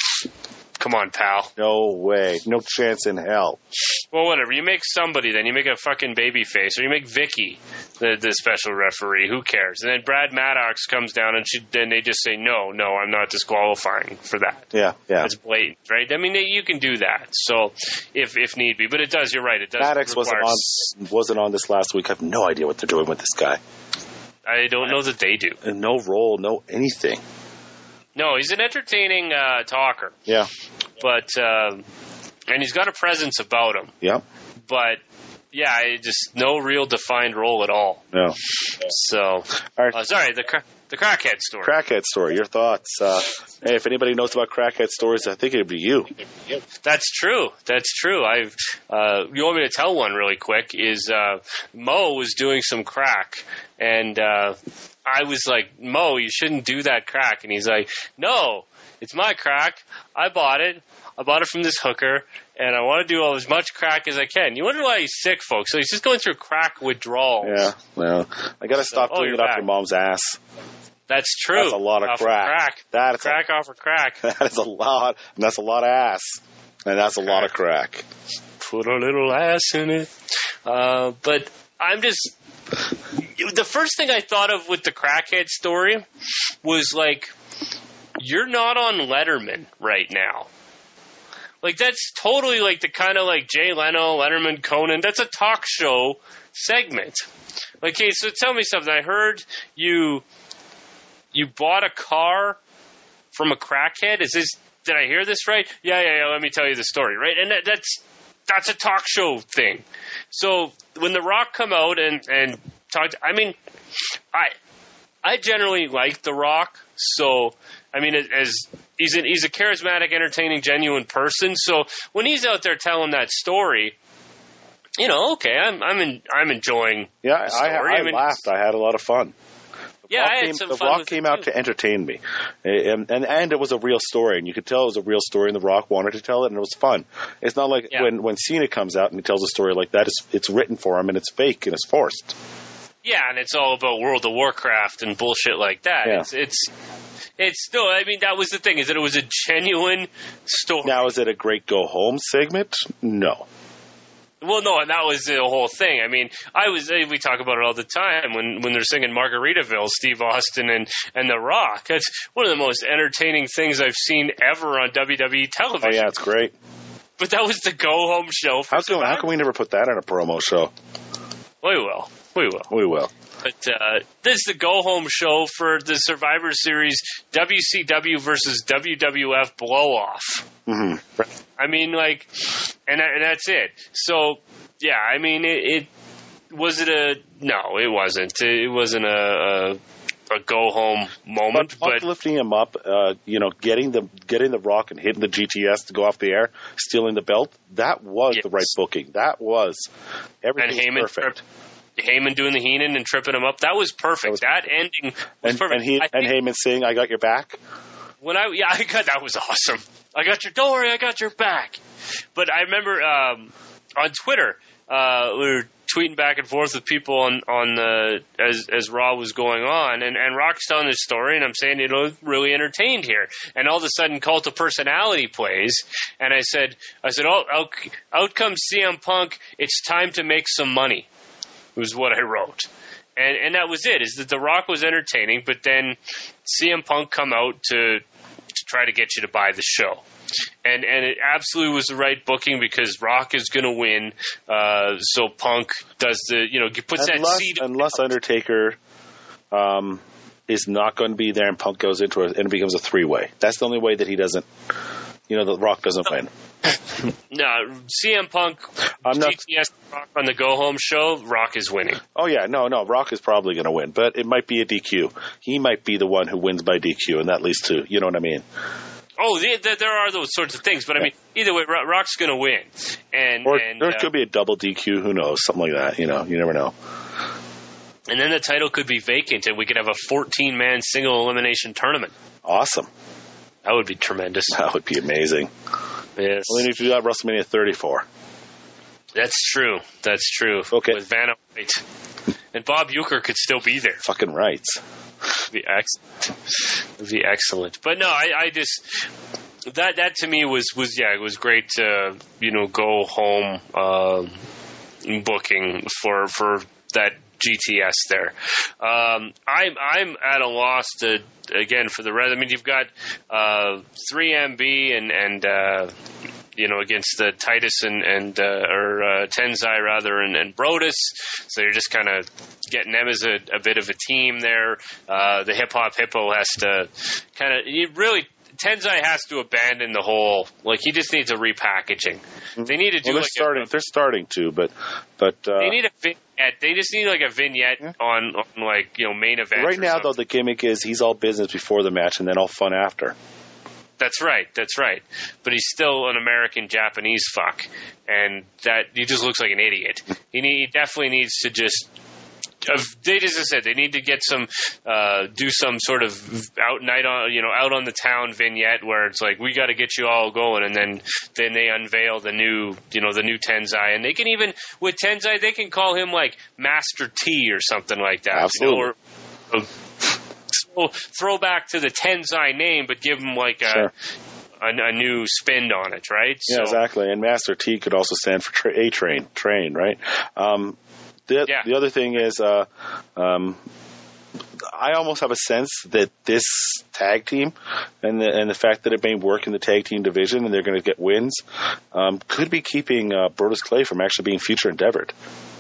Come on, pal. No way. No chance in hell. Well, whatever. You make somebody then. You make a fucking baby face. Or you make Vicky the, the special referee. Who cares? And then Brad Maddox comes down and she, then they just say, no, no, I'm not disqualifying for that. Yeah, yeah. It's blatant, right? I mean, they, you can do that. So, if if need be. But it does, you're right. It does Maddox wasn't on, wasn't on this last week. I have no idea what they're doing with this guy. I don't know that they do. And no role, no anything. No, he's an entertaining uh, talker. Yeah. But, uh, and he's got a presence about him. Yeah. But, yeah, just no real defined role at all. No. So, right. uh, sorry, the cra- the crackhead story. Crackhead story, your thoughts. Uh, hey, if anybody knows about crackhead stories, I think it would be you. That's true. That's true. I've. Uh, you want me to tell one really quick? Is uh, Mo was doing some crack, and uh, I was like, Mo, you shouldn't do that crack. And he's like, no, it's my crack. I bought it. I bought it from this hooker, and I want to do all as much crack as I can. You wonder why he's sick, folks. So he's just going through crack withdrawals. Yeah, well, I got to stop So, oh, doing it you're off back. your mom's ass. That's true. That's a lot of off crack. crack. That is crack a, off of crack. That is a lot, and that's a lot of ass. And that's a lot of crack. Put a little ass in it. Uh, but I'm just... The first thing I thought of with the crackhead story was, like, you're not on Letterman right now. Like, that's totally, like, the kind of, like, Jay Leno, Letterman, Conan. That's a talk show segment. Like, okay, so tell me something. I heard you you bought a car from a crackhead. Is this... Did I hear this right? Yeah, yeah, yeah. Let me tell you the story, right? And that, that's that's a talk show thing. So when The Rock come out and and talk, to, I mean, I I generally like The Rock. So I mean, as he's a, he's a charismatic, entertaining, genuine person. So when he's out there telling that story, you know, okay, I'm I'm in, I'm enjoying. Yeah, the story. I, I, I mean, laughed. I had a lot of fun. Yeah, I had came, some the fun Rock with came it out too. to entertain me, and, and and it was a real story, and you could tell it was a real story, and The Rock wanted to tell it, and it was fun. It's not like Yeah. when when Cena comes out and he tells a story like that, it's, it's written for him, and it's fake, and it's forced. Yeah, and it's all about World of Warcraft and bullshit like that. Yeah. It's it's it's no, I mean that was the thing, is that it was a genuine story. Now, is it a great go home segment? No. Well, no, and that was the whole thing. I mean, I was we talk about it all the time when, when they're singing Margaritaville, Steve Austin and, and The Rock. That's one of the most entertaining things I've seen ever on W W E television. Oh yeah, it's great. But that was the go-home show. For How can how can we never put that on a promo show? We will. We will. We will. But uh, this is the go-home show for the Survivor Series W C W versus W W F blow-off. Mm-hmm. I mean, like, and, that, and that's it. So, yeah, I mean, it, it was it a no, it wasn't. It wasn't a, a, a go-home moment. But, But lifting him up, uh, you know, getting the getting the Rock and hitting the G T S to go off the air, stealing the belt, that was Yes. the right booking. That was everything and Heyman, was perfect. Heyman doing the Heenan and tripping him up, that was perfect. That, That was, ending was and, perfect. And, he, I and think- Heyman saying, "I got your back." When I yeah, I got that was awesome. I got your don't worry, I got your back. But I remember um, on Twitter, uh, we were tweeting back and forth with people on on the as as Raw was going on, and and Rock's telling his story, and I'm saying, you know, really entertained here. And all of a sudden, Cult of Personality plays, and I said, I said, oh, out, out comes C M Punk. It's time to make some money. Was what I wrote. And and that was it, is that The Rock was entertaining, but then C M Punk come out to to try to get you to buy the show. And and it absolutely was the right booking because Rock is going to win. Uh, so Punk does the, you know, puts Unless, that seed. unless Undertaker um, is not going to be there and Punk goes into it and it becomes a three-way. That's the only way that he doesn't, you know, The Rock doesn't win. No, C M Punk, I'm not- G T S Rock on the Go Home show, Rock is winning. Oh, yeah, no, no, Rock is probably going to win, but it might be a D Q. He might be the one who wins by D Q, and that leads to, you know what I mean? Oh, the, the, there are those sorts of things, but I mean, either way, Ro- Rock's going to win. And, Or, and or it uh, could be a double D Q, who knows, something like that, you know, you never know. And then the title could be vacant, and we could have a fourteen-man single elimination tournament. Awesome. That would be tremendous. That would be amazing. Yes. Well, then if you got WrestleMania thirty-four. That's true. That's true. Okay. With Vanna White. And Bob Uecker could still be there. Fucking rights. It'd be excellent. It'd be excellent. But no, I, I just... That that to me was, was yeah, it was great to, you know, go home uh, booking for for that G T S there. Um, I'm I'm at a loss to again for the rest. I mean, you've got uh, three M B and and uh, you know against the Titus and and uh, or uh, Tenzai rather and, and Brodus. So you're just kind of getting them as a, a bit of a team there. Uh, the Hip Hop Hippo has to kind of you really. Tenzai has to abandon the whole. Like he just needs a repackaging. They need to do. Well, they're like starting. A, they're starting to, but but uh, they need a vignette. They just need like a vignette yeah. on, on like you know main event. Right now, though, the gimmick is he's all business before the match and then all fun after. That's right. That's right. But he's still an American Japanese fuck, and that he just looks like an idiot. He, need, he definitely needs to just. They, as I said, they need to get some, uh, do some sort of out night on, you know, out on the town vignette where it's like we got to get you all going, and then then they unveil the new, you know, the new Tenzai, and they can even with Tenzai they can call him like Master T or something like that, absolutely. You know, or, or so throw back to the Tenzai name, but give him like a. Sure. A, a new spin on it, right? Yeah, so, exactly. And Master T could also stand for tra- A Train, train, right? Um, The, yeah. the other thing is, uh, um, I almost have a sense that this tag team and the and the fact that it may work in the tag team division and they're going to get wins um, could be keeping uh, Brodus Clay from actually being future endeavored.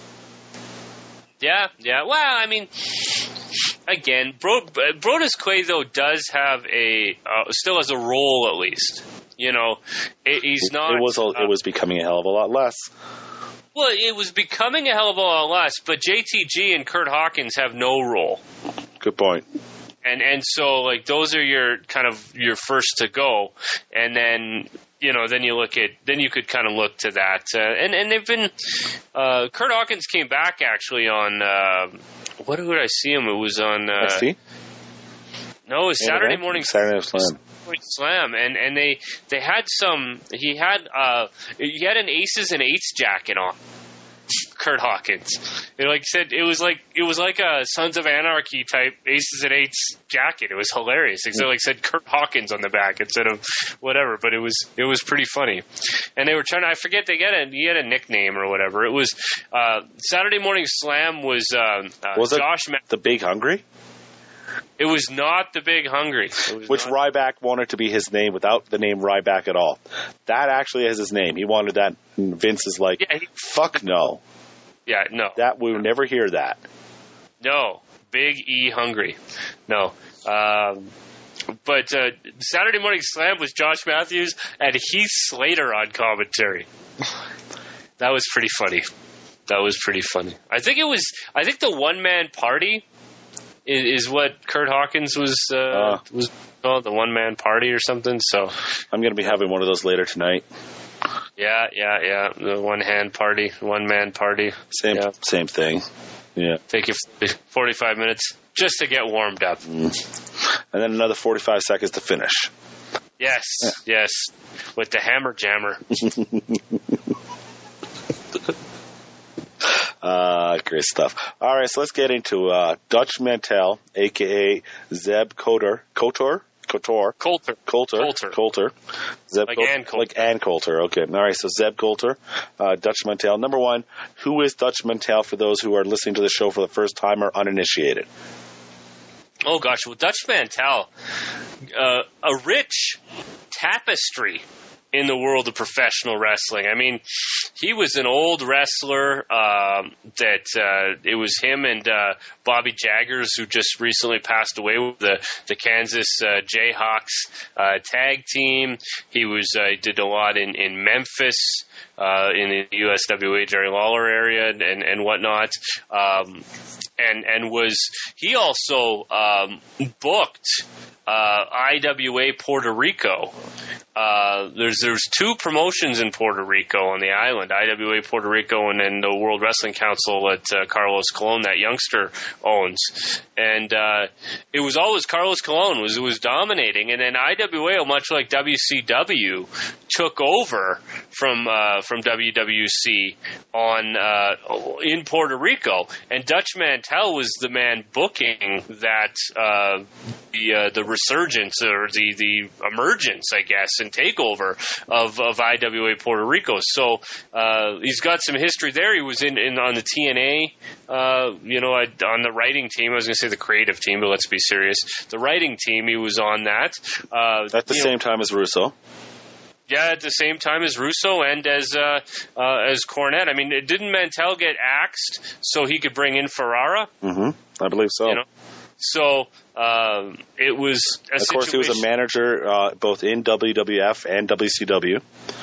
Yeah, yeah. Well, I mean, again, Bro, Brodus Clay though does have a uh, still has a role at least. You know, it, he's not. It was a, uh, it was becoming a hell of a lot less. Well, it was becoming a hell of a lot less, but J T G and Kurt Hawkins have no role. Good point. And and so like those are your kind of your first to go, and then you know then you look at then you could kind of look to that, uh, and and they've been uh, Kurt Hawkins came back actually on uh, what did I see him? It was on uh, X T? No, it was Saturday morning. Saturday Slam. Slam, and and they they had some. He had uh he had an Aces and Eights jacket on. Kurt Hawkins. It like said it was like it was like a Sons of Anarchy type Aces and Eights jacket. It was hilarious. It like said Kurt Hawkins on the back instead of whatever, but it was it was pretty funny. And they were trying to I forget they get a he had a nickname or whatever. It was uh, Saturday Morning Slam was uh, uh, was Josh it Ma- the Big Hungry? It was not the Big Hungry. Which not- Ryback wanted to be his name without the name Ryback at all. That actually is his name. He wanted that. And Vince is like, yeah, he, fuck no. Yeah, no. That we would never hear that. No. Big E Hungry. No. Um, but uh, Saturday Morning Slam was Josh Matthews and Heath Slater on commentary. That was pretty funny. That was pretty funny. I think it was, I think the One Man Party is, is what Kurt Hawkins was uh, uh, was called, the One Man Party or something. So I'm going to be having one of those later tonight. Yeah, yeah, yeah. The one hand party, one man party. Same, yeah. same thing. Yeah. Take you forty-five minutes just to get warmed up, mm. and then another forty-five seconds to finish. Yes, yeah. yes, with the hammer jammer. Uh, great stuff. All right, so let's get into uh, Dutch Mantell, a k a. Zeb Coulter. Couture? Couture. Coulter. Coulter. Coulter. Coulter. Zeb like Col- Ann Coulter. Like Ann Coulter. Okay. All right, so Zeb Coulter, uh, Dutch Mantell. Number one, who is Dutch Mantell for those who are listening to the show for the first time or uninitiated? Oh, gosh. Well, Dutch Mantell, uh, a rich tapestry in the world of professional wrestling. I mean, he was an old wrestler um, that uh, it was him and uh, Bobby Jaggers who just recently passed away with the, the Kansas uh, Jayhawks uh, tag team. He was uh, did a lot in, in Memphis. uh, in the U S W A Jerry Lawler area and, and, and whatnot. Um, and, and was, he also um, booked uh, I W A Puerto Rico. Uh, there's there's two promotions in Puerto Rico on the island, I W A Puerto Rico and then the World Wrestling Council that uh, Carlos Colon, that youngster, owns. And uh, it was always Carlos Colon was was dominating, and then I W A, much like W C W, took over from uh, from W W C on uh, in Puerto Rico, and Dutch Mantel was the man booking that uh, the uh, the resurgence or the the emergence, I guess, and takeover of, of I W A Puerto Rico. So uh, he's got some history there. He was in, in on the T N A, uh, you know, on the writing team. I was going to say the creative team, but let's be serious. The writing team, he was on that. Uh, At the same know, time as Russo. Yeah, at the same time as Russo and as uh, uh, as Cornette. I mean, didn't Mantel get axed so he could bring in Ferrara? Mm-hmm. I believe so. You know? So um, it was a Of course, situation. he was a manager uh, both in W W F and W C W.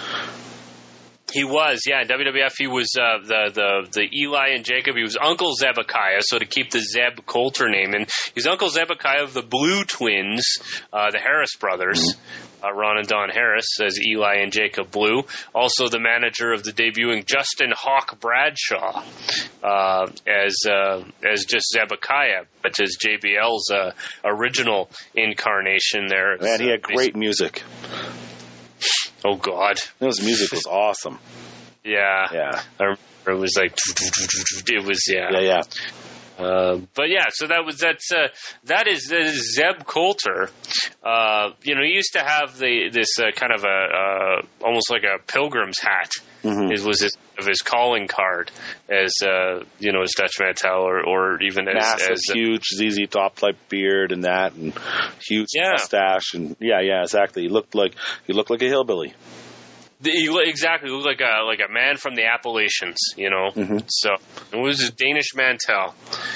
He was, yeah. In W W F, he was uh, the, the the Eli and Jacob. He was Uncle Zebekiah, so to keep the Zeb Coulter name. And he's Uncle Zebekiah of the Blue Twins, uh, the Harris brothers, mm-hmm. uh, Ron and Don Harris, as Eli and Jacob Blue. Also the manager of the debuting Justin Hawk Bradshaw uh, as uh, as just Zebekiah, but as J B L's uh, original incarnation there. Man, he had great music. Oh, God. His music was awesome. Yeah. Yeah. I remember it was like, it was, yeah. Yeah, yeah. Uh, but yeah, so that was, that's, uh, that is, that is Zeb Coulter. Uh, you know, he used to have the, this, uh, kind of a, uh, almost like a pilgrim's hat. Mm-hmm. It was his, of his calling card as, uh, you know, as Dutch Mantel or, or even as, massive, as, uh, huge Z Z Top type beard and that and huge yeah. mustache and yeah, yeah, exactly. He looked like, he looked like a hillbilly. He exactly looked like a like a man from the Appalachians, you know. Mm-hmm. So it was his Danish Mantel.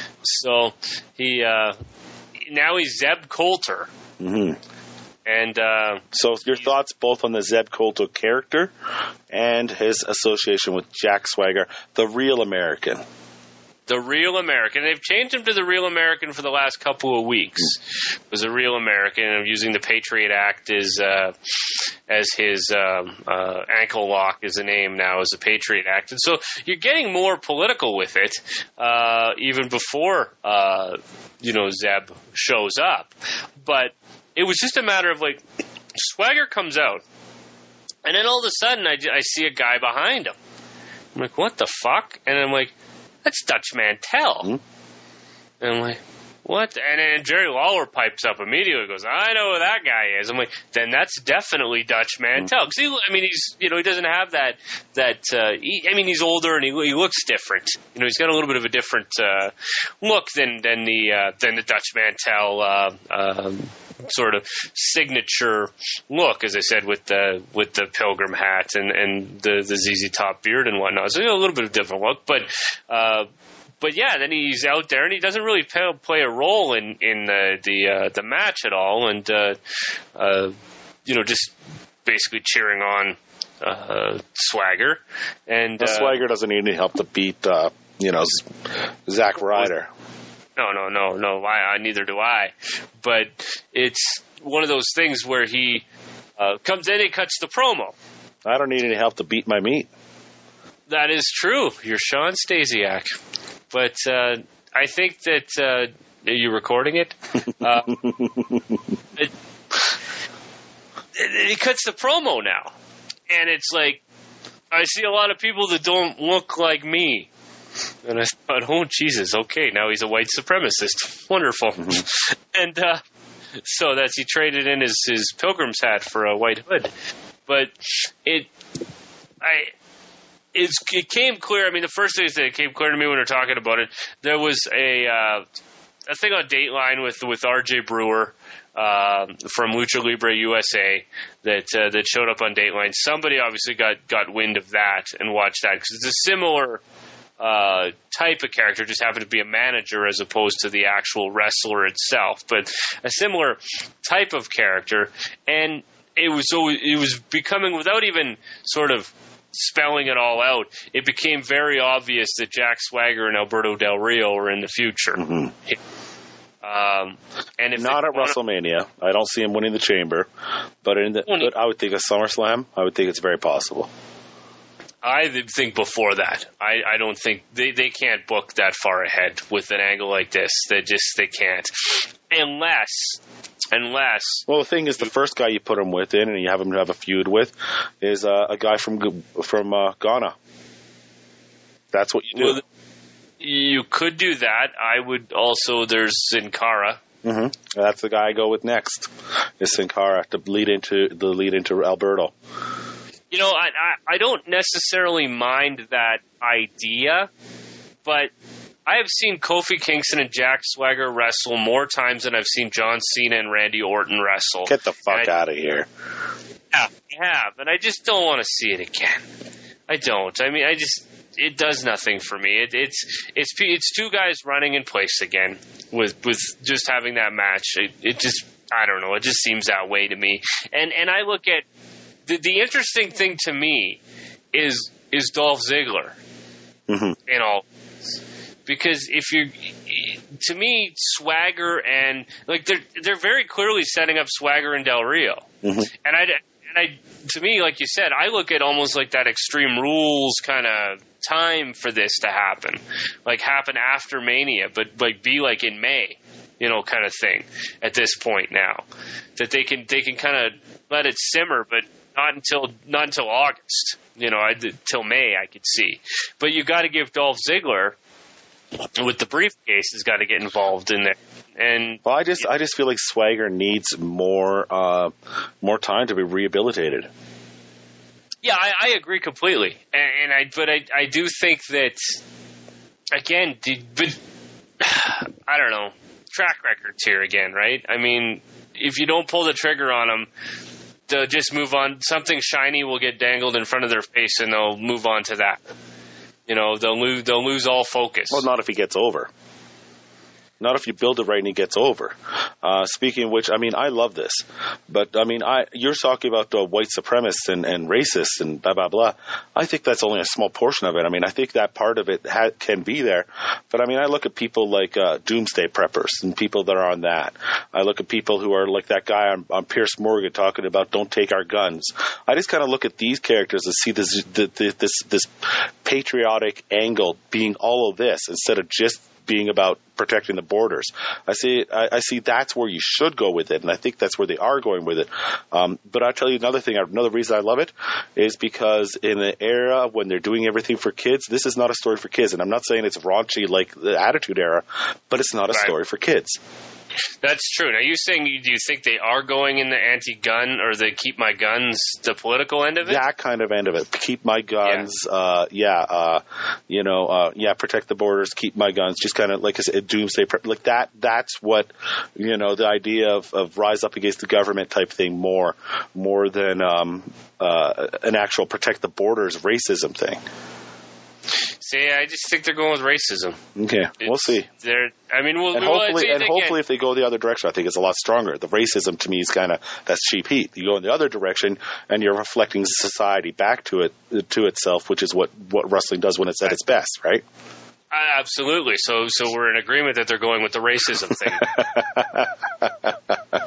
So he uh, now he's Zeb Coulter. Mm-hmm. And uh, so your thoughts both on the Zeb Coulter character and his association with Jack Swagger, the real American. The Real American. They've changed him to the Real American for the last couple of weeks. Mm. It was a Real American, and using the Patriot Act as uh, as his um, uh, ankle lock is the name now, as the Patriot Act. And so you're getting more political with it, uh, even before uh, you know Zeb shows up. But it was just a matter of like Swagger comes out, and then all of a sudden I, I see a guy behind him. I'm like, what the fuck? And I'm like, that's Dutch Mantel. Mm-hmm. And I'm like, what? And then Jerry Lawler pipes up immediately, goes, I know who that guy is. I'm like, then that's definitely Dutch Mantel. Because mm-hmm. I mean, he's, you know, he doesn't have that, that, uh, he, I mean, he's older and he, he looks different. You know, he's got a little bit of a different, uh, look than, than the, uh, than the Dutch Mantel, uh, um, sort of signature look, as I said, with the with the pilgrim hat and, and the, the Z Z Top beard and whatnot. So you know, a little bit of a different look, but uh, but yeah, then he's out there and he doesn't really play, play a role in in the the, uh, the match at all, and uh, uh, you know, just basically cheering on uh, Swagger. And well, uh, Swagger doesn't need any help to beat uh, you know Zack Ryder. No, no, no, no. I, I, neither do I. But it's one of those things where he uh, comes in and cuts the promo. I don't need any help to beat my meat. That is true. You're Sean Stasiak. But uh, I think that uh, are you recording it? Uh, it, it? He cuts the promo now, and it's like I see a lot of people that don't look like me. And I thought, oh, Jesus, okay, now he's a white supremacist. Wonderful. Mm-hmm. And uh, so that's he traded in his, his pilgrim's hat for a white hood. But it I, it's, it came clear. I mean, the first thing that came clear to me when we were talking about it, there was a, uh, a thing on Dateline with, with R J Brewer uh, from Lucha Libre U S A that uh, that showed up on Dateline. Somebody obviously got, got wind of that and watched that because it's a similar Uh, type of character, just happened to be a manager as opposed to the actual wrestler itself, but a similar type of character. And it was so it was becoming, without even sort of spelling it all out, it became very obvious that Jack Swagger and Alberto Del Rio were in the future. Mm-hmm. Um, and if not at WrestleMania, I don't see him winning the Chamber, but in the, but I would think a SummerSlam, I would think it's very possible. I think before that, I, I don't think they, they can't book that far ahead with an angle like this. They just they can't, unless unless. Well, the thing is, the first guy you put him with in, and you have him have a feud with, is uh, a guy from from uh, Ghana. That's what you do. Well, you could do that. I would also. There's Sin Cara. Mm-hmm. That's the guy I go with next. Is Sin Cara to lead into the lead into Alberto. You know, I, I I don't necessarily mind that idea, but I have seen Kofi Kingston and Jack Swagger wrestle more times than I've seen John Cena and Randy Orton wrestle. Get the fuck out of here. Yeah, I have, and I just don't want to see it again. I don't. I mean, I just it does nothing for me. It, it's it's it's two guys running in place again with with just having that match. It, it just I don't know. It just seems that way to me. And and I look at. The, the interesting thing to me is is Dolph Ziggler, mm-hmm. in all, because if you, to me, Swagger and like they're they're very clearly setting up Swagger and Del Rio, mm-hmm. and I and I to me, like you said, I look at almost like that Extreme Rules kind of time for this to happen, like happen after Mania, but like be like in May, you know, kind of thing at this point now, that they can they can kind of let it simmer, but. Not until not until August, you know, I, till May I could see. But you got to give Dolph Ziggler with the briefcase has got to get involved in there. And well, I just I just feel like Swagger needs more uh, more time to be rehabilitated. Yeah, I, I agree completely, and, and I but I I do think that again, did, but I don't know, track records here again, right? I mean, if you don't pull the trigger on them. They'll just move on. Something shiny will get dangled in front of their face, and they'll move on to that. You know, they'll lose. They'll lose all focus. Well, not if he gets over. Not if you build it right and he gets over. Uh, speaking of which, I mean, I love this. But, I mean, I you're talking about the white supremacists and, and racists and blah, blah, blah. I think that's only a small portion of it. I mean, I think that part of it ha- can be there. But, I mean, I look at people like uh, doomsday preppers and people that are on that. I look at people who are like that guy on, on Piers Morgan talking about don't take our guns. I just kind of look at these characters and see this, this, this, this patriotic angle being all of this instead of just being about protecting the borders. I see I, I see that's where you should go with it, and I think that's where they are going with it. Um, but I'll tell you another thing, another reason I love it is because in the era when they're doing everything for kids, this is not a story for kids. And I'm not saying it's raunchy like the Attitude Era, but it's not a right. story for kids. That's true. Now, you saying, do you think they are going in the anti-gun or the keep my guns, the political end of it? That kind of end of it. Keep my guns. Yeah, uh, yeah uh, you know, uh, yeah, protect the borders, keep my guns. Just kind of like I said, doomsday, like that. That's what, you know, the idea of, of rise up against the government type thing more, more than um, uh, an actual protect the borders racism thing. See, I just think they're going with racism. Okay, it's, we'll see. They're, I mean, we'll, and we'll hopefully, and hopefully, if they go the other direction, I think it's a lot stronger. The racism to me is kind of that's cheap heat. You go in the other direction, and you're reflecting society back to it to itself, which is what, what wrestling does when it's at its best, right? Uh, absolutely. So, so we're in agreement that they're going with the racism thing.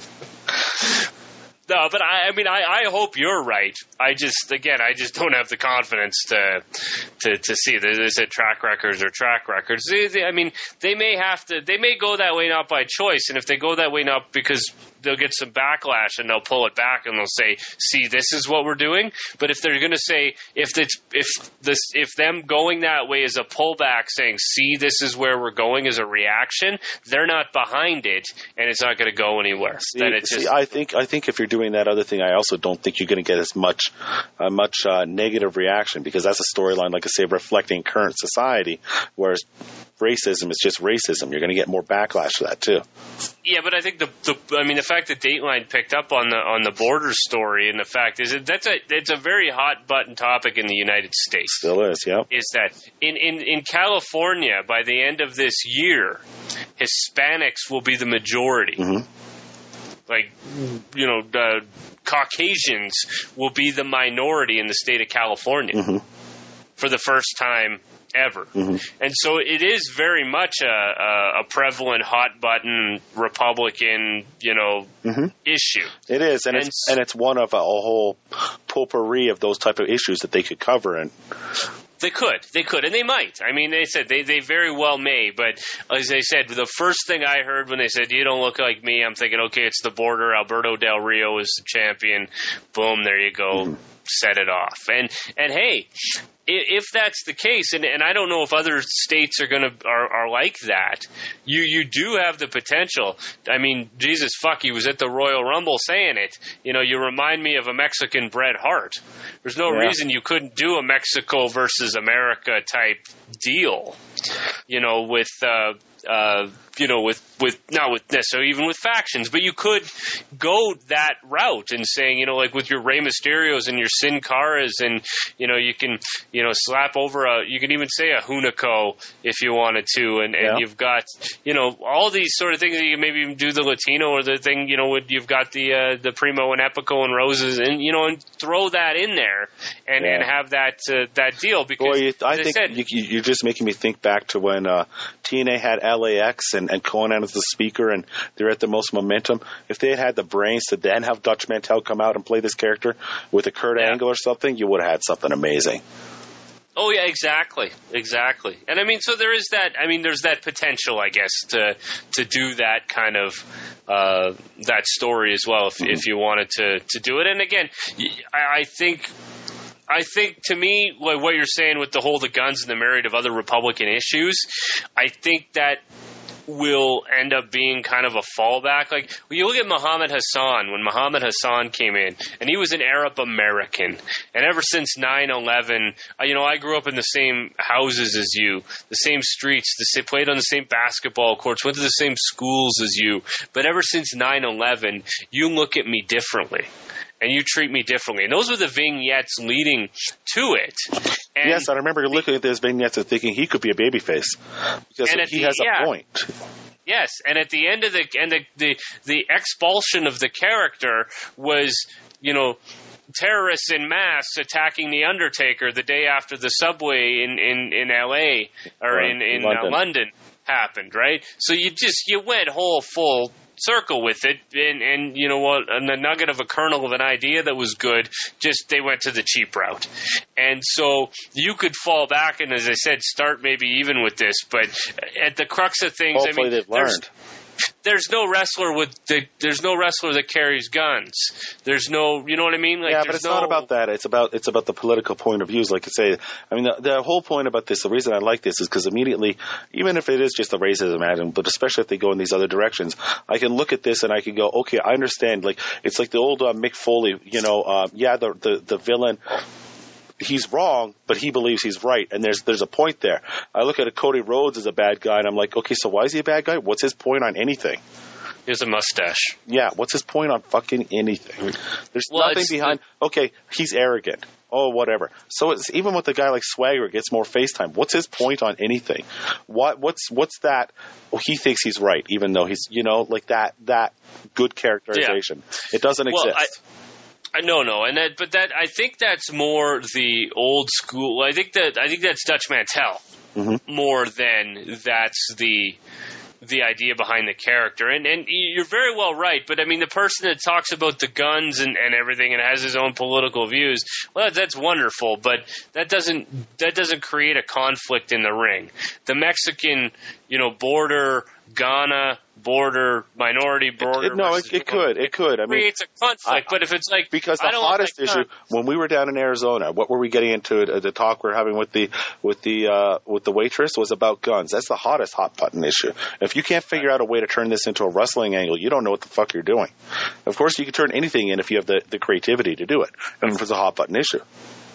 No, but I, I mean, I, I hope you're right. I just, again, I just don't have the confidence to to, to see that is it track records or track records. They, they, I mean, they may have to, they may go that way not by choice, and if they go that way not because they'll get some backlash and they'll pull it back and they'll say, "See, this is what we're doing." But if they're going to say, if it's, if this, if them going that way is a pullback, saying, "See, this is where we're going," as a reaction, they're not behind it, and it's not going to go anywhere. See, then it's see, just, I think, I think if you're doing that other thing, I also don't think you're going to get as much, uh, much uh, negative reaction because that's a storyline, like I say, reflecting current society, whereas racism is just racism. You're going to get more backlash to that too. Yeah, but I think the, the I mean the fact that Dateline picked up on the on the border story and the fact is that that's a it's a very hot button topic in the United States. Still is, yeah. Is that in, in, in California by the end of this year, Hispanics will be the majority. Mm-hmm. like, you know, uh, Caucasians will be the minority in the state of California mm-hmm. for the first time ever. Mm-hmm. And so it is very much a, a, a prevalent hot button Republican, you know, mm-hmm. issue. It is, and, and it's and it's one of a, a whole potpourri of those type of issues that they could cover. And they could, they could, and they might. I mean, they said they, they very well may. But as I said, the first thing I heard when they said you don't look like me, I'm thinking, okay, it's the border. Alberto Del Rio is the champion. Boom, there you go. Mm-hmm. Set it off. And and hey, if that's the case, and, and I don't know if other states are gonna are, are like that, you you do have the potential. I mean, Jesus fuck, he was at the Royal Rumble saying it. You know, you remind me of a Mexican Bret Hart. There's no yeah. reason you couldn't do a Mexico versus America type deal. You know, with uh, uh, you know, with, with not with necessarily even with factions, but you could go that route and saying, you know, like with your Rey Mysterios and your Sin Caras, and you know, you can, you know, slap over a, you can even say a Hunico if you wanted to, and, and yeah. you've got, you know, all these sort of things. You can maybe even do the Latino or the thing, you know, with, you've got the uh, the Primo and Epico and Roses, and you know, and throw that in there and, yeah. and have that uh, that deal. Because Boy, you, I as think I said, you, you're just making me think back to when uh, T N A had L A X and, and Conan as the speaker, and they're at the most momentum. If they had had the brains to then have Dutch Mantel come out and play this character with a Kurt yeah. Angle or something, you would have had something amazing. Oh, yeah, exactly. Exactly. And I mean, so there is that, I mean, there's that potential, I guess, to to do that kind of, uh, that story as well, if, mm-hmm. if you wanted to, to do it. And again, I, I think, I think to me, like what you're saying with the whole the guns and the myriad of other Republican issues, I think that will end up being kind of a fallback. Like, when you look at Muhammad Hassan, when Muhammad Hassan came in, and he was an Arab American, and ever since nine eleven, you know, I grew up in the same houses as you, the same streets, the same, played on the same basketball courts, went to the same schools as you, but ever since nine eleven, you look at me differently. And you treat me differently. And those were the vignettes leading to it. And yes, I remember looking at those vignettes and thinking he could be a babyface. Because he the, has a yeah. point. Yes, and at the end of the and the, the the expulsion of the character was, you know, terrorists in mass attacking the Undertaker the day after the subway in, in, in L A or right. in, in London. Uh, London happened, right? So you just you went whole full circle with it, and, and you know what, and the nugget of a kernel of an idea that was good, just they went to the cheap route. And so you could fall back and, as I said, start maybe even with this, but at the crux of things, hopefully I mean, they've learned. There's no wrestler with the, there's no wrestler that carries guns. There's no, you know what I mean? Like, yeah, but it's no, not about that. It's about it's about the political point of views. Like I say, I mean, the, the whole point about this, the reason I like this is because immediately, even if it is just the racism adding, but especially if they go in these other directions, I can look at this and I can go, okay, I understand. Like, it's like the old uh, Mick Foley, you know, uh, yeah, the, the the villain. He's wrong, but he believes he's right, and there's there's a point there. I look at a Cody Rhodes as a bad guy, and I'm like, okay, so why is he a bad guy? What's his point on anything? He has a mustache. Yeah, what's his point on fucking anything? There's well, nothing behind. The, okay, he's arrogant. Oh, whatever. So it's even with a guy like Swagger gets more FaceTime. What's his point on anything? What what's what's that? Well, he thinks he's right, even though he's you know like that that good characterization. Yeah. It doesn't well, exist. I, No, no, and that, but that I think that's more the old school. I think that I think that's Dutch Mantel mm-hmm. more than that's the the idea behind the character. And and you're very well right. But I mean, the person that talks about the guns and, and everything and has his own political views, well, that's wonderful. But that doesn't that doesn't create a conflict in the ring. The Mexican, you know, border, Ghana. Border, minority border. It, no, it, it could. It could. I it mean, creates a conflict. I, but if it's like because the I don't hottest like issue guns. when we were down in Arizona, what were we getting into? Uh, the talk we're having with the with the uh, with the waitress was about guns. That's the hottest hot button issue. If you can't figure out a way to turn this into a wrestling angle, you don't know what the fuck you're doing. Of course, you can turn anything in if you have the, the creativity to do it, and if it's a hot button issue.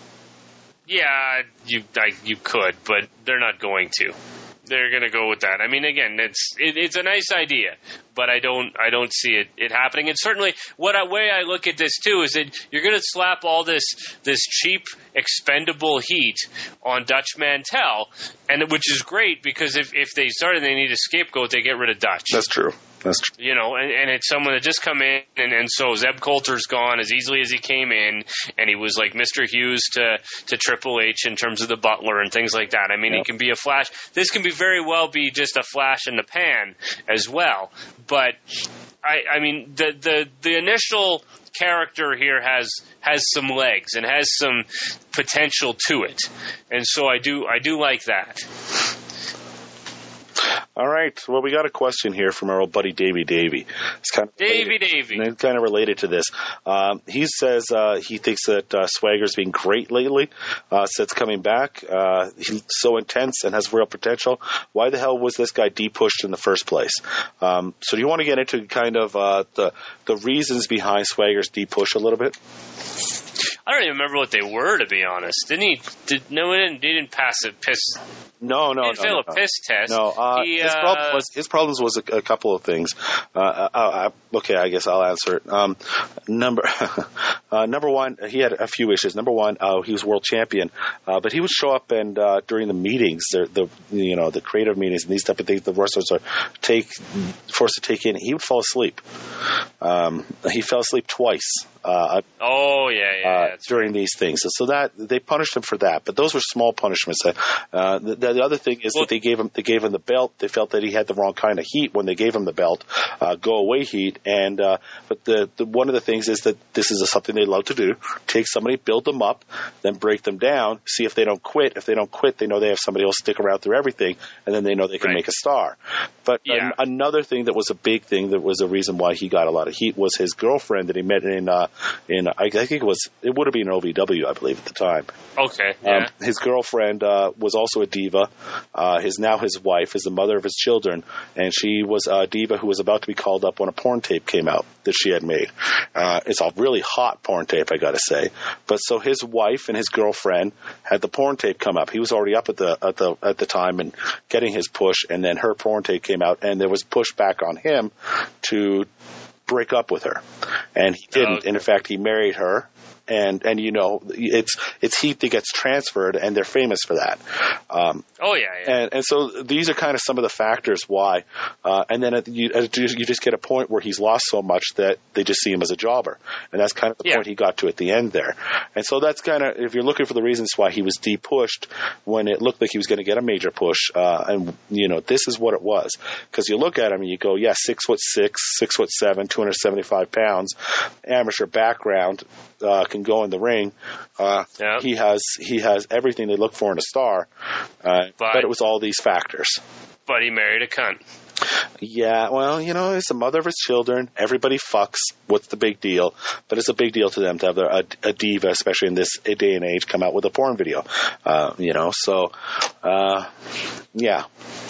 Yeah, you I, you could, but they're not going to. They're going to go with that. I mean, again, it's it, it's a nice idea, but I don't I don't see it, it happening. And certainly, what I, way I look at this too is that you're going to slap all this this cheap, expendable heat on Dutch Mantel, and which is great because if if they started, they need a scapegoat, they get rid of Dutch. That's true. That's true. You know, and, and it's someone that just come in, and, and so Zeb Coulter's gone as easily as he came in, and he was like Mister Hughes to, to Triple H in terms of the Butler and things like that. I mean, yep. It can be a flash. This can be very well be just a flash in the pan as well. But, I, I mean, the, the, the initial character here has has some legs and has some potential to it. And so I do I do like that. All right. Well, we got a question here from our old buddy Davey Davey. It's kind of Davey Davey. It's kind of related to this. Um, he says uh, he thinks that uh, Swagger's been great lately uh, since coming back. Uh, he's so intense and has real potential. Why the hell was this guy de-pushed in the first place? Um, so do you want to get into kind of uh, the the reasons behind Swagger's de-push a little bit? I don't even remember what they were, to be honest. Didn't he? Did, no, he didn't. He didn't pass a piss. No, no, he didn't no, fail no, a no. piss test. No, uh, he, his, uh, problem was, his problems was a, a couple of things. Uh, uh, uh, okay, I guess I'll answer it. Um, number uh, number one, he had a few issues. Number one, uh, he was world champion, uh, but he would show up and uh, during the meetings, the, the you know the creative meetings and these type of things, the wrestlers are take forced to take in. He would fall asleep. Um, he fell asleep twice. Uh, oh yeah, yeah, uh, yeah during right. these things, so, so that they punished him for that. But those were small punishments. Uh, the, the other thing is well, that they gave him they gave him the belt. They felt that he had the wrong kind of heat when they gave him the belt, uh, go away heat. And uh, but the, the one of the things is that this is a, something they love to do: take somebody, build them up, then break them down, see if they don't quit. If they don't quit, they know they have somebody else stick around through everything, and then they know they can right. make a star. But yeah. an, another thing that was a big thing that was a reason why he got a lot of heat was his girlfriend that he met in uh, in I, I think it was it would have been O V W, I believe, at the time. Okay. Yeah. Um, his girlfriend uh, was also a diva. Uh, his now his wife is the mother of his children, and she was a diva who was about to be called up when a porn tape came out that she had made. Uh, it's a really hot porn tape, I got to say. But so his wife and his girlfriend had the porn tape come up. He was already up at the at the at the time and getting his push, and then her porn tape came out, and there was pushback on him to break up with her, and he didn't. Oh, okay. And in fact, he married her. And, and you know, it's it's heat that gets transferred, and they're famous for that. Um, oh, yeah, yeah. And, and so these are kind of some of the factors why. Uh, and then at, you, you just get a point where he's lost so much that they just see him as a jobber. And that's kind of the yeah. point he got to at the end there. And so that's kind of, if you're looking for the reasons why he was de-pushed when it looked like he was going to get a major push, uh, and, you know, this is what it was. Because you look at him and you go, yeah, six foot six, six foot seven, two hundred seventy-five pounds, amateur background, uh, can go in the ring. Uh, yep. He has he has everything they look for in a star, uh, but, but it was all these factors. But he married a cunt. Yeah, well, you know, he's the mother of his children. Everybody fucks. What's the big deal? But it's a big deal to them to have their, a, a diva, especially in this day and age, come out with a porn video. Uh, you know, so, uh, yeah.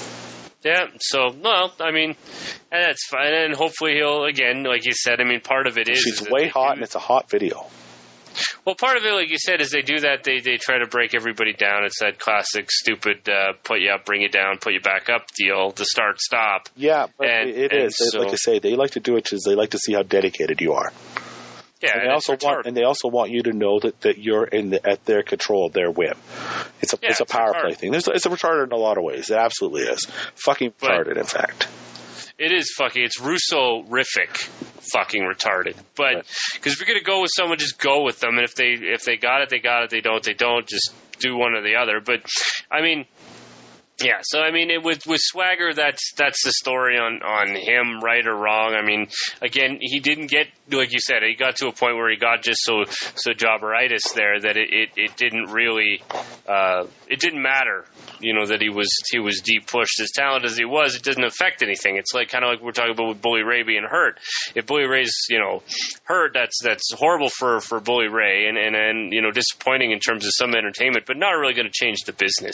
Yeah, so, well, I mean, and that's fine. And hopefully he'll, again, like you said, I mean, part of it is... She's is way hot, do, and it's a hot video. Well, part of it, like you said, is they do that. They they try to break everybody down. It's that classic, stupid, uh, put you up, bring you down, put you back up deal, the start, stop. Yeah, but and, it and is. So, like I say, they like to do it because they like to see how dedicated you are. Yeah, and they and also want, and they also want you to know that, that you're in the, at their control of their whim. It's a yeah, it's a it's power retarded. play thing. There's, it's a retarded in a lot of ways. It absolutely is. Fucking retarded, but in fact. It is fucking. It's Russo-rific, fucking retarded. But because if you're gonna go with someone, just go with them. And if they if they got it, they got it. They don't, they don't. Just do one or the other. But I mean. Yeah, so I mean, it, with with Swagger, that's that's the story on, on him, right or wrong. I mean, again, he didn't get, like you said, he got to a point where he got just so so jobberitis there that it, it, it didn't really, uh, it didn't matter, you know, that he was he was deep pushed. As talented as he was, it doesn't affect anything. It's like kind of like we're talking about with Bully Ray being hurt. If Bully Ray's, you know, hurt, that's that's horrible for, for Bully Ray and, and, and, you know, disappointing in terms of some entertainment, but not really going to change the business.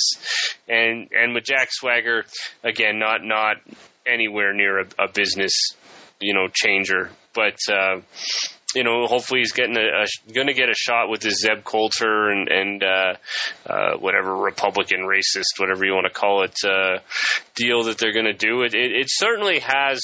And and with Jack Swagger, again, not not anywhere near a, a business, you know, changer. But uh, you know, hopefully he's getting a, a going to get a shot with his Zeb Coulter and and uh, uh, whatever Republican racist, whatever you want to call it, uh, deal that they're going to do. It, it it certainly has.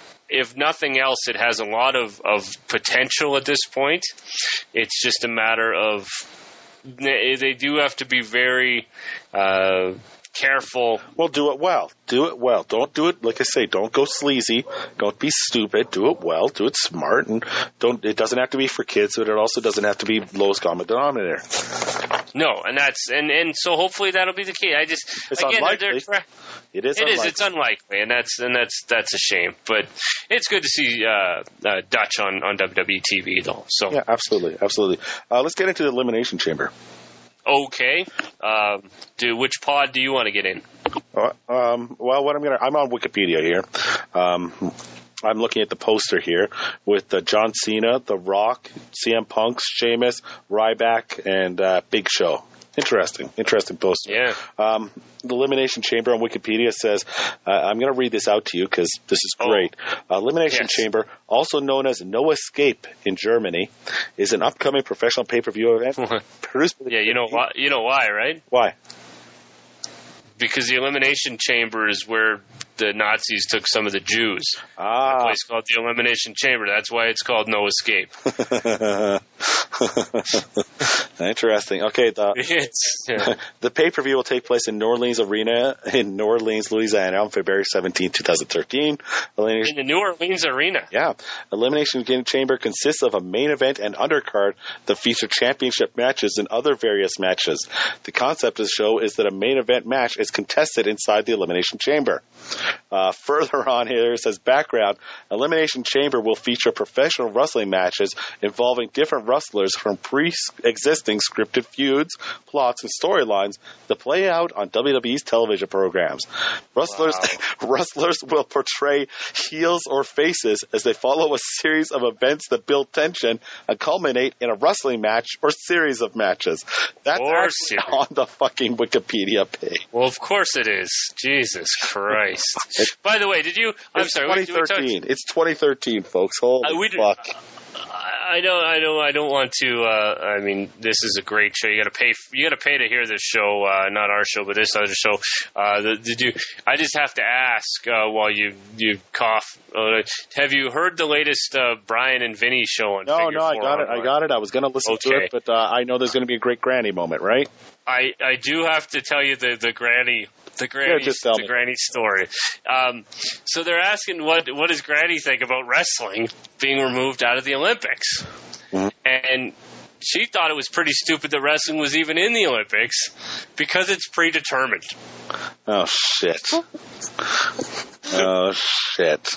If nothing else, it has a lot of, of potential at this point. It's just a matter of they, they do have to be very uh, careful. Well, do it well. Do it well. Don't do it, like I say, don't go sleazy. Don't be stupid. Do it well. Do it smart. And don't. It doesn't have to be for kids, but it also doesn't have to be lowest common denominator. No, and that's and, and so hopefully that'll be the key. I just it's again, unlikely. They're, it is. It unlikely. is. It's unlikely, and that's and that's that's a shame. But it's good to see uh, uh, Dutch on, on W W E T V though. So yeah, absolutely, absolutely. Uh, let's get into the Elimination Chamber. Okay. Um, do which pod do you want to get in? Uh, um, well, what I'm gonna I'm on Wikipedia here. Um, I'm looking at the poster here with uh, John Cena, The Rock, C M Punk, Sheamus, Ryback, and uh, Big Show. Interesting, interesting poster. Yeah. Um, the Elimination Chamber on Wikipedia says, uh, I'm going to read this out to you because this is great. Oh. Uh, Elimination yes. Chamber, also known as No Escape in Germany, is an upcoming professional pay-per-view event. produced by the yeah, you know why? You know why, right? Why? Because the Elimination Chamber is where the Nazis took some of the Jews. Ah. A place called the Elimination Chamber. That's why it's called No Escape. Interesting. Okay, the, yeah. the pay-per-view will take place in New Orleans Arena in New Orleans, Louisiana on February seventeenth, twenty thirteen. In the New Orleans Arena? Yeah. Elimination Chamber consists of a main event and undercard that feature championship matches and other various matches. The concept of the show is that a main event match is contested inside the Elimination Chamber. Uh, further on here, it says background, Elimination Chamber will feature professional wrestling matches involving different wrestlers from pre-existing scripted feuds, plots, and storylines that play out on W W E's television programs. Wrestlers, wow. wrestlers will portray heels or faces as they follow a series of events that build tension and culminate in a wrestling match or series of matches. That's actually on the fucking Wikipedia page. Well, of course it is. Jesus Christ. By the way, did you? I'm it's sorry. twenty thirteen. It's twenty thirteen, folks. Holy uh, we fuck. Do, I don't. I don't. I don't want to. Uh, I mean, this is a great show. You got to pay. You got to pay to hear this show. Uh, not our show, but this other show. Uh, the, did you? I just have to ask uh, while you you cough. Uh, have you heard the latest uh, Brian and Vinny show on? No, Figure no, I got it. I got it. I was going to listen okay. to it, but uh, I know there's going to be a great granny moment, right? I, I do have to tell you the the granny. The granny, yeah, the me. granny story. Um, so they're asking what what does Granny think about wrestling being removed out of the Olympics? Mm-hmm. And she thought it was pretty stupid that wrestling was even in the Olympics because it's predetermined. Oh shit! Oh shit!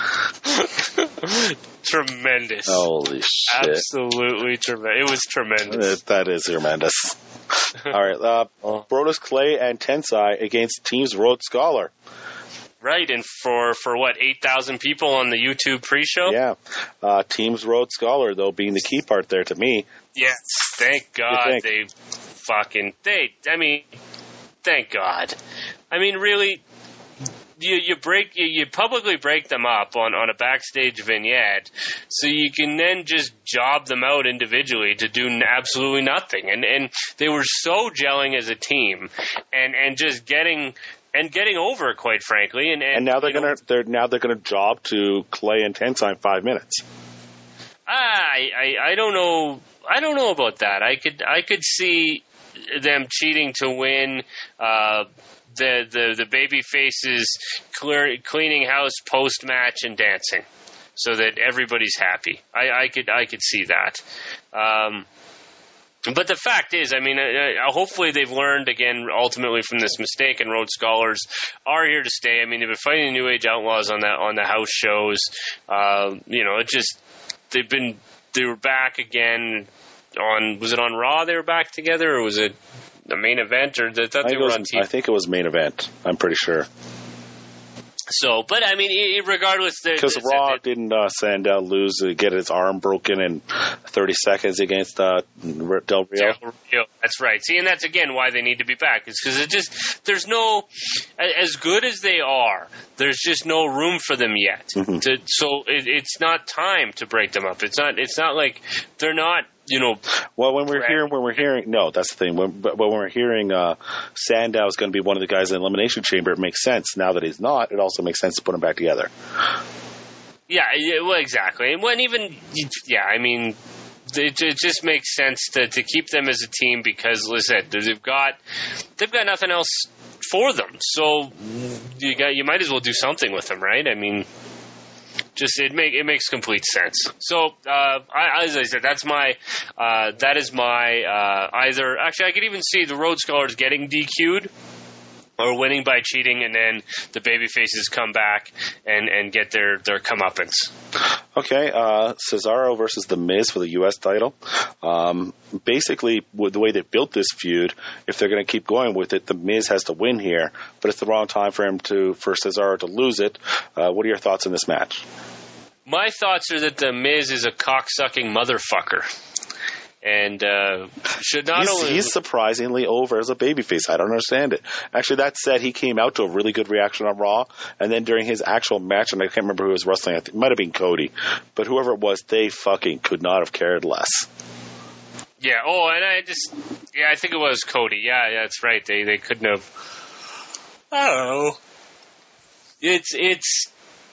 Tremendous! Holy shit! Absolutely tremendous! It was tremendous. That is tremendous. All right, uh, Brodus Clay and Tensai against Teams Rhodes Scholar. Right, and for, for what, eight thousand people on the YouTube pre-show? Yeah. Uh, Teams Rhodes Scholar, though, being the key part there to me. Yes, thank God they fucking, they, I mean, thank God. I mean, really, you you break you, you publicly break them up on, on a backstage vignette so you can then just job them out individually to do absolutely nothing. And and they were so gelling as a team and, and just getting and getting over, quite frankly. And and, and now they're gonna know, they're now they're gonna job to Clay and Tensai in five minutes. I, I I don't know I don't know about that. I could I could see them cheating to win. Uh, the the the baby faces clear, cleaning house post match and dancing, so that everybody's happy. I, I could I could see that. Um, but the fact is, I mean, uh, hopefully they've learned again ultimately from this mistake, and Rhodes Scholars are here to stay. I mean, they've been fighting the New Age Outlaws on that on the house shows. Uh, you know, it just they've been they were back again on was it on Raw? They were back together, or was it the main event, or I thought they were on T V? I think it was main event. I'm pretty sure. So, but I mean, regardless, because Raw it, didn't uh, Sandow lose, uh, get his arm broken in thirty seconds against uh, Del Rio. Del Rio. That's right. See, and that's again why they need to be back. It's because it just there's no as good as they are. There's just no room for them yet. Mm-hmm. To, so it, it's not time to break them up. It's not. It's not like they're not. You know, well, when we're hearing, when we're hearing, no, that's the thing. When, but when we're hearing uh, Sandow is going to be one of the guys in the Elimination Chamber, it makes sense. Now that he's not, it also makes sense to put him back together. Yeah, yeah well, exactly. And when even, yeah, I mean, it, it just makes sense to, to keep them as a team because, listen, they've got they've got nothing else for them. So you got you might as well do something with them, right? I mean, just it make it makes complete sense. So uh, I, as I said, that's my uh, that is my uh, either. Actually, I could even see the Rhodes Scholars getting D Q'd. Or winning by cheating, and then the babyfaces come back and, and get their, their comeuppance. Okay, uh, Cesaro versus The Miz for the U S title. Um, basically, with the way they built this feud, if they're going to keep going with it, The Miz has to win here, but it's the wrong time for him to for Cesaro to lose it. Uh, what are your thoughts on this match? My thoughts are that The Miz is a cocksucking motherfucker. And uh, should not he's, only he's surprisingly over as a babyface. I don't understand it. Actually, that said, he came out to a really good reaction on Raw, and then during his actual match, and I can't remember who was wrestling. I think it might have been Cody, but whoever it was, they fucking could not have cared less. Yeah. Oh, and I just yeah, I think it was Cody. Yeah, yeah, that's right. They they couldn't have. I don't know. It's it's.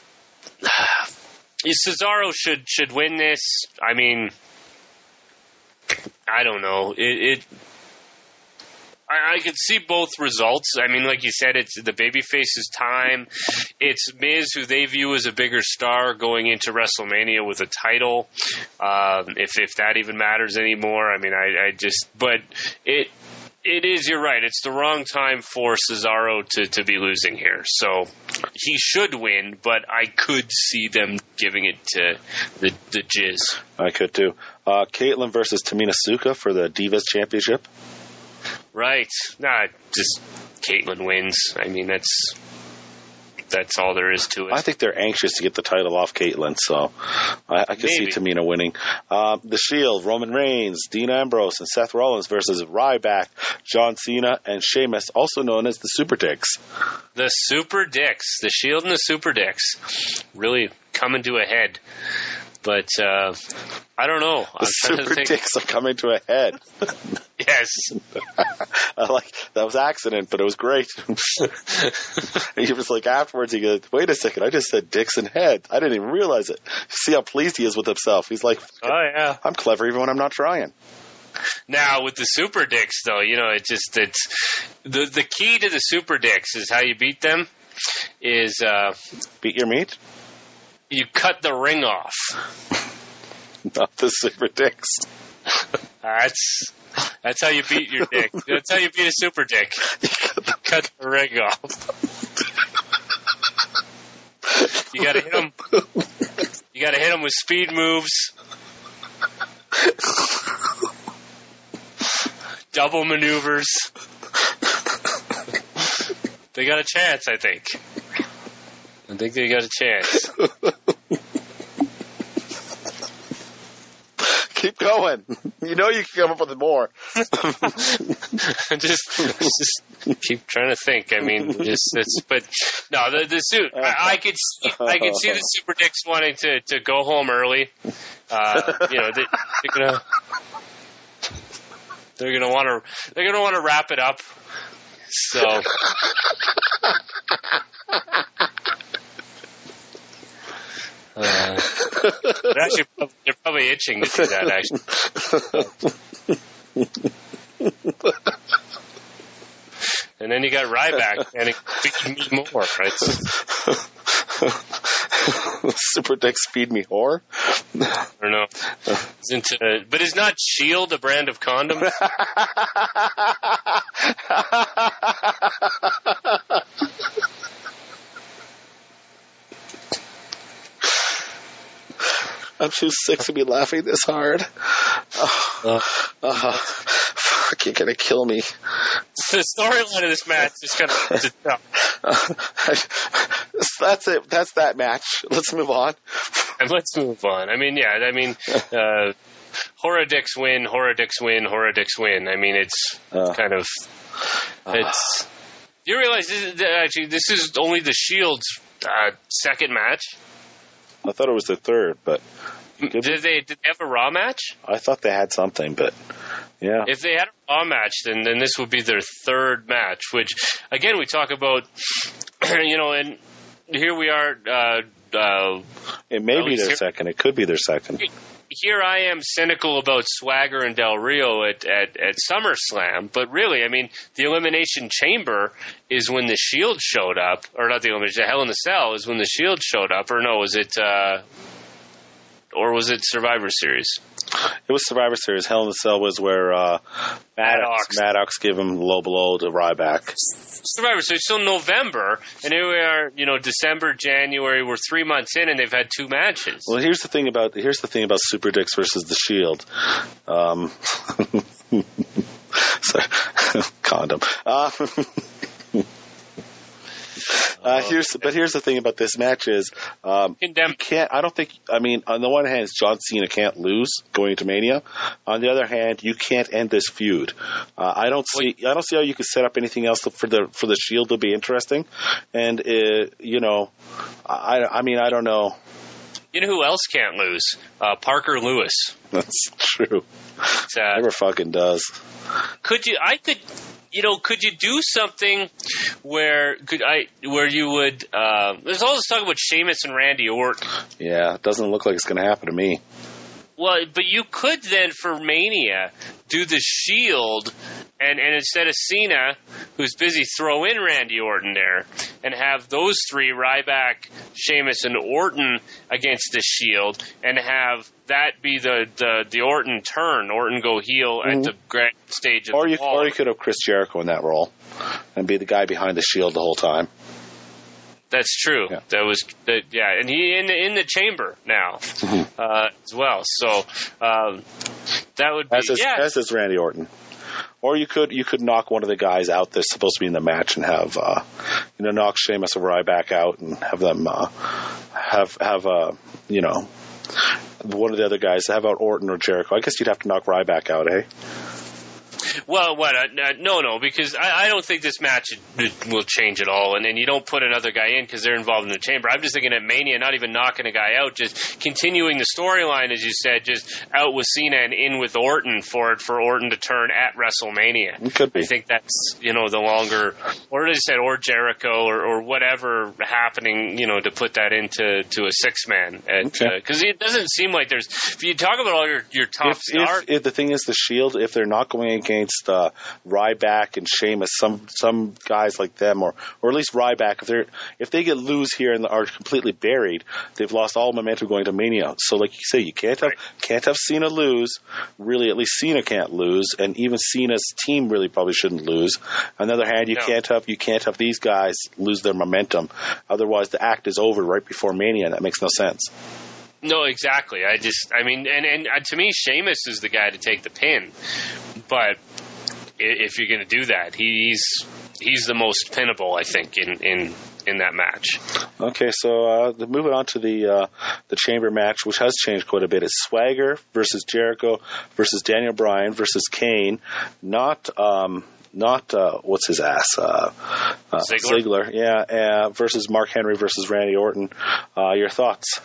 Cesaro should should win this. I mean. I don't know. It, it I, I could see both results. I mean, like you said, it's the babyface's time. It's Miz, who they view as a bigger star going into WrestleMania with a title, um, if if that even matters anymore. I mean, I, I just, but it. It is, you're right. It's the wrong time for Cesaro to, to be losing here. So he should win, but I could see them giving it to the, the Jizz. I could too. Uh, Caitlyn versus Tamina Snuka for the Divas Championship. Right. Nah, just Caitlyn wins. I mean, that's that's all there is to it. I think they're anxious to get the title off Caitlyn, so I, I can see Tamina winning. Uh, the Shield, Roman Reigns, Dean Ambrose, and Seth Rollins versus Ryback, John Cena, and Sheamus, also known as the Super Dicks. The Super Dicks. The Shield and the Super Dicks. Really coming to a head. But uh, I don't know. The Super Dicks are coming to a head. Yes. I like that was accident, but it was great. He was like afterwards. He goes, "Wait a second! I just said dicks and head. I didn't even realize it." See how pleased he is with himself. He's like, "Oh yeah, I'm clever even when I'm not trying." Now with the Super Dicks, though, you know, it just it's the the key to the Super Dicks is how you beat them. Is uh, beat your meat. You cut the ring off. Not the Super Dicks. That's that's how you beat your dick. That's how you beat a Super Dick. You cut the ring off. You gotta hit him. You gotta hit him with speed moves. Double maneuvers. They got a chance, I think. I think they got a chance. Keep going. You know you can come up with more. just, just keep trying to think. I mean, just it's, but no, the the suit. I, I could see, I could see the Super Dicks wanting to, to go home early. Uh, you know, they, they're gonna they're gonna want to they're gonna want to wrap it up. So. Uh, they're actually they're probably itching to do that. Actually, and then you got Ryback and it feed me more, right? Super Dicks feed me whore. I don't know. It's into, but is not Shield a brand of condom? I'm too sick to be laughing this hard. Oh, uh, uh, fuck, you're gonna kill me. The storyline of this match is kind of uh, that's it. That's that match. Let's move on. And let's move on. I mean, yeah. I mean, uh, Horadix win. Horadix win. Horadix win. I mean, it's uh, kind of it's. Uh, you realize this is, actually this is only the Shield's uh, second match. I thought it was the third, but did they did they have a Raw match? I thought they had something, but yeah. If they had a Raw match, then then this would be their third match. Which again, we talk about, you know, and here we are uh, Uh, it may be their here, second. It could be their second. Here I am cynical about Swagger and Del Rio at, at, at SummerSlam, but really, I mean, the Elimination Chamber is when the Shield showed up, or not the Elimination, the Hell in a Cell is when the Shield showed up, or no, was it, uh, or was it Survivor Series? It was Survivor Series. Hell in a Cell was where uh, Maddox, Maddox gave him low blow to Ryback. Survivor Series, so November, and here we are, you know, December, January, we're three months in, and they've had two matches. Well, here's the thing about here's the thing about Super Dicks versus the Shield. Um, sorry, condom. Uh, Uh, here's, but here's the thing about this match is, um, you can't, I don't think, I mean, on the one hand, John Cena can't lose going to Mania. On the other hand, you can't end this feud. Uh, I don't see, I don't see how you could set up anything else for the, for the Shield to be interesting. And, uh, you know, I, I mean, I don't know. You know who else can't lose? Uh, Parker Lewis. That's true. Uh, Never fucking does. Could you, I could, You know, could you do something where could I where you would? Uh, there's all this talk about Sheamus and Randy Orton. Yeah, it doesn't look like it's going to happen to me. Well, but you could then for Mania do the Shield, and, and instead of Cena, who's busy, throw in Randy Orton there, and have those three, Ryback, Sheamus, and Orton against the Shield, and have that be the, the, the Orton turn, Orton go heel mm-hmm. at the grand stage of or the you, Hall. Or you could have Chris Jericho in that role, and be the guy behind the Shield the whole time. That's true. Yeah. That was, that, yeah, and he in in the chamber now mm-hmm. uh, as well. So um, that would be as is, yeah. as is Randy Orton. Or you could you could knock one of the guys out that's supposed to be in the match and have uh, you know knock Sheamus or Ryback out and have them uh, have have uh, you know one of the other guys have out Orton or Jericho. I guess you'd have to knock Ryback out, eh? Well, what? Uh, no, no, because I, I don't think this match will change at all. And then you don't put another guy in because they're involved in the chamber. I'm just thinking at Mania, not even knocking a guy out, just continuing the storyline, as you said, just out with Cena and in with Orton for it, for Orton to turn at WrestleMania. It could be. I think that's, you know, the longer, or as I said, or Jericho or, or whatever happening, you know, to put that into to a six-man. Because okay. uh, it doesn't seem like there's, if you talk about all your, your top if, stars. If, if the thing is, the Shield, if they're not going against Against uh, Ryback and Sheamus, some some guys like them, or or at least Ryback, if they if they get lose here and are completely buried, they've lost all momentum going to Mania. So, like you say, you can't have right. can't have Cena lose. Really, at least Cena can't lose, and even Cena's team really probably shouldn't lose. On the other hand, you no. can't have you can't have these guys lose their momentum. Otherwise, the act is over right before Mania, and that makes no sense. No, exactly. I just, I mean, and, and uh, to me, Sheamus is the guy to take the pin. But if you're going to do that, he's he's the most pinnable, I think, in, in, in that match. Okay, so uh, moving on to the uh, the chamber match, which has changed quite a bit. It's Swagger versus Jericho versus Daniel Bryan versus Kane. Not um, not uh, what's his ass uh, uh, Ziggler? Ziggler, yeah, uh, versus Mark Henry versus Randy Orton. Uh, your thoughts?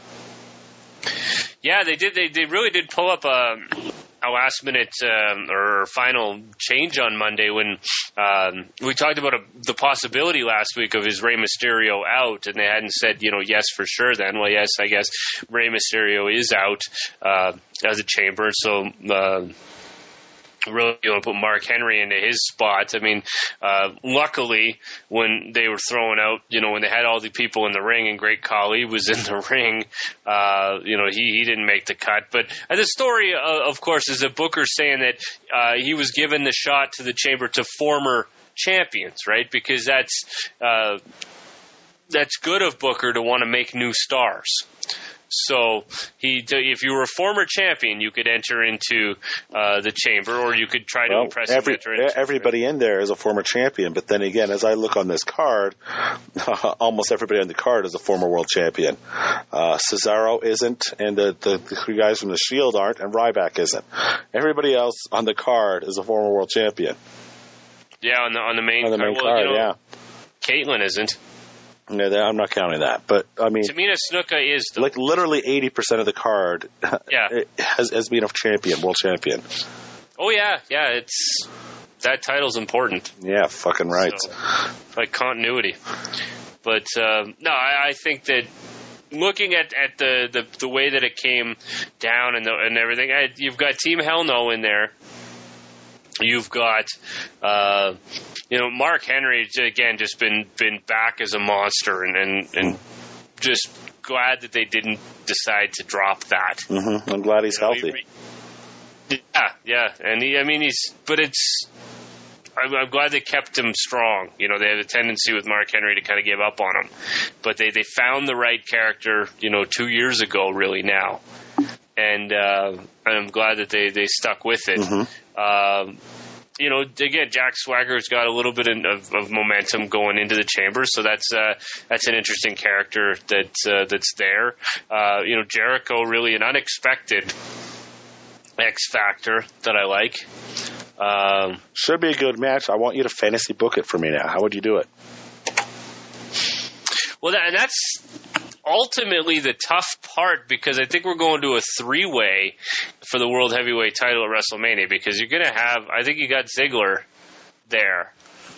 Yeah, they did. They they really did pull up a, a last minute um, or final change on Monday when um, we talked about a, the possibility last week of his Rey Mysterio out, and they hadn't said, you know, yes for sure. Then, well, yes, I guess Rey Mysterio is out uh, as a chamber. So. Uh, Really, you want to put Mark Henry into his spot. I mean, uh, luckily, when they were throwing out, you know, when they had all the people in the ring and Great Khali was in the ring, uh, you know, he, he didn't make the cut. But uh, the story, uh, of course, is that Booker's saying that uh, he was given the shot to the chamber to former champions, right? Because that's uh, that's good of Booker to want to make new stars. So he, if you were a former champion, you could enter into uh, the chamber, or you could try to well, impress every, into everybody in there is a former champion. But then again, as I look on this card, almost everybody on the card is a former world champion. Uh, Cesaro isn't, and the, the, the three guys from the Shield aren't, and Ryback isn't. Everybody else on the card is a former world champion. Yeah, on the on the main on the main card, well, well, you know, yeah. Caitlyn isn't. No, I'm not counting that, but I mean, Tamina Snuka is though. Like literally eighty percent of the card. Yeah. has has been a champion, world champion. Oh yeah, yeah. It's that title's important. Yeah, fucking right. So, like continuity. But um, no, I, I think that looking at, at the, the, the way that it came down and the, and everything, I, you've got Team Hell No in there. You've got, uh, you know, Mark Henry, again, just been, been back as a monster, and, and, and just glad that they didn't decide to drop that. Mm-hmm. I'm glad he's you know, healthy. He, yeah, yeah. And he, I mean, he's, but it's, I'm, I'm glad they kept him strong. You know, they had a tendency with Mark Henry to kind of give up on him. But they, they found the right character, you know, two years ago, really, now. And uh, I'm glad that they, they stuck with it. Mm-hmm. Um, you know, again, Jack Swagger's got a little bit of, of momentum going into the chamber, so that's uh, that's an interesting character that uh, that's there. Uh, you know, Jericho, really an unexpected X factor that I like. Um, Should be a good match. I want you to fantasy book it for me now. How would you do it? Well, that, and that's ultimately the tough part, because I think we're going to a three-way for the World Heavyweight title at WrestleMania, because you're going to have, I think you got Ziggler there.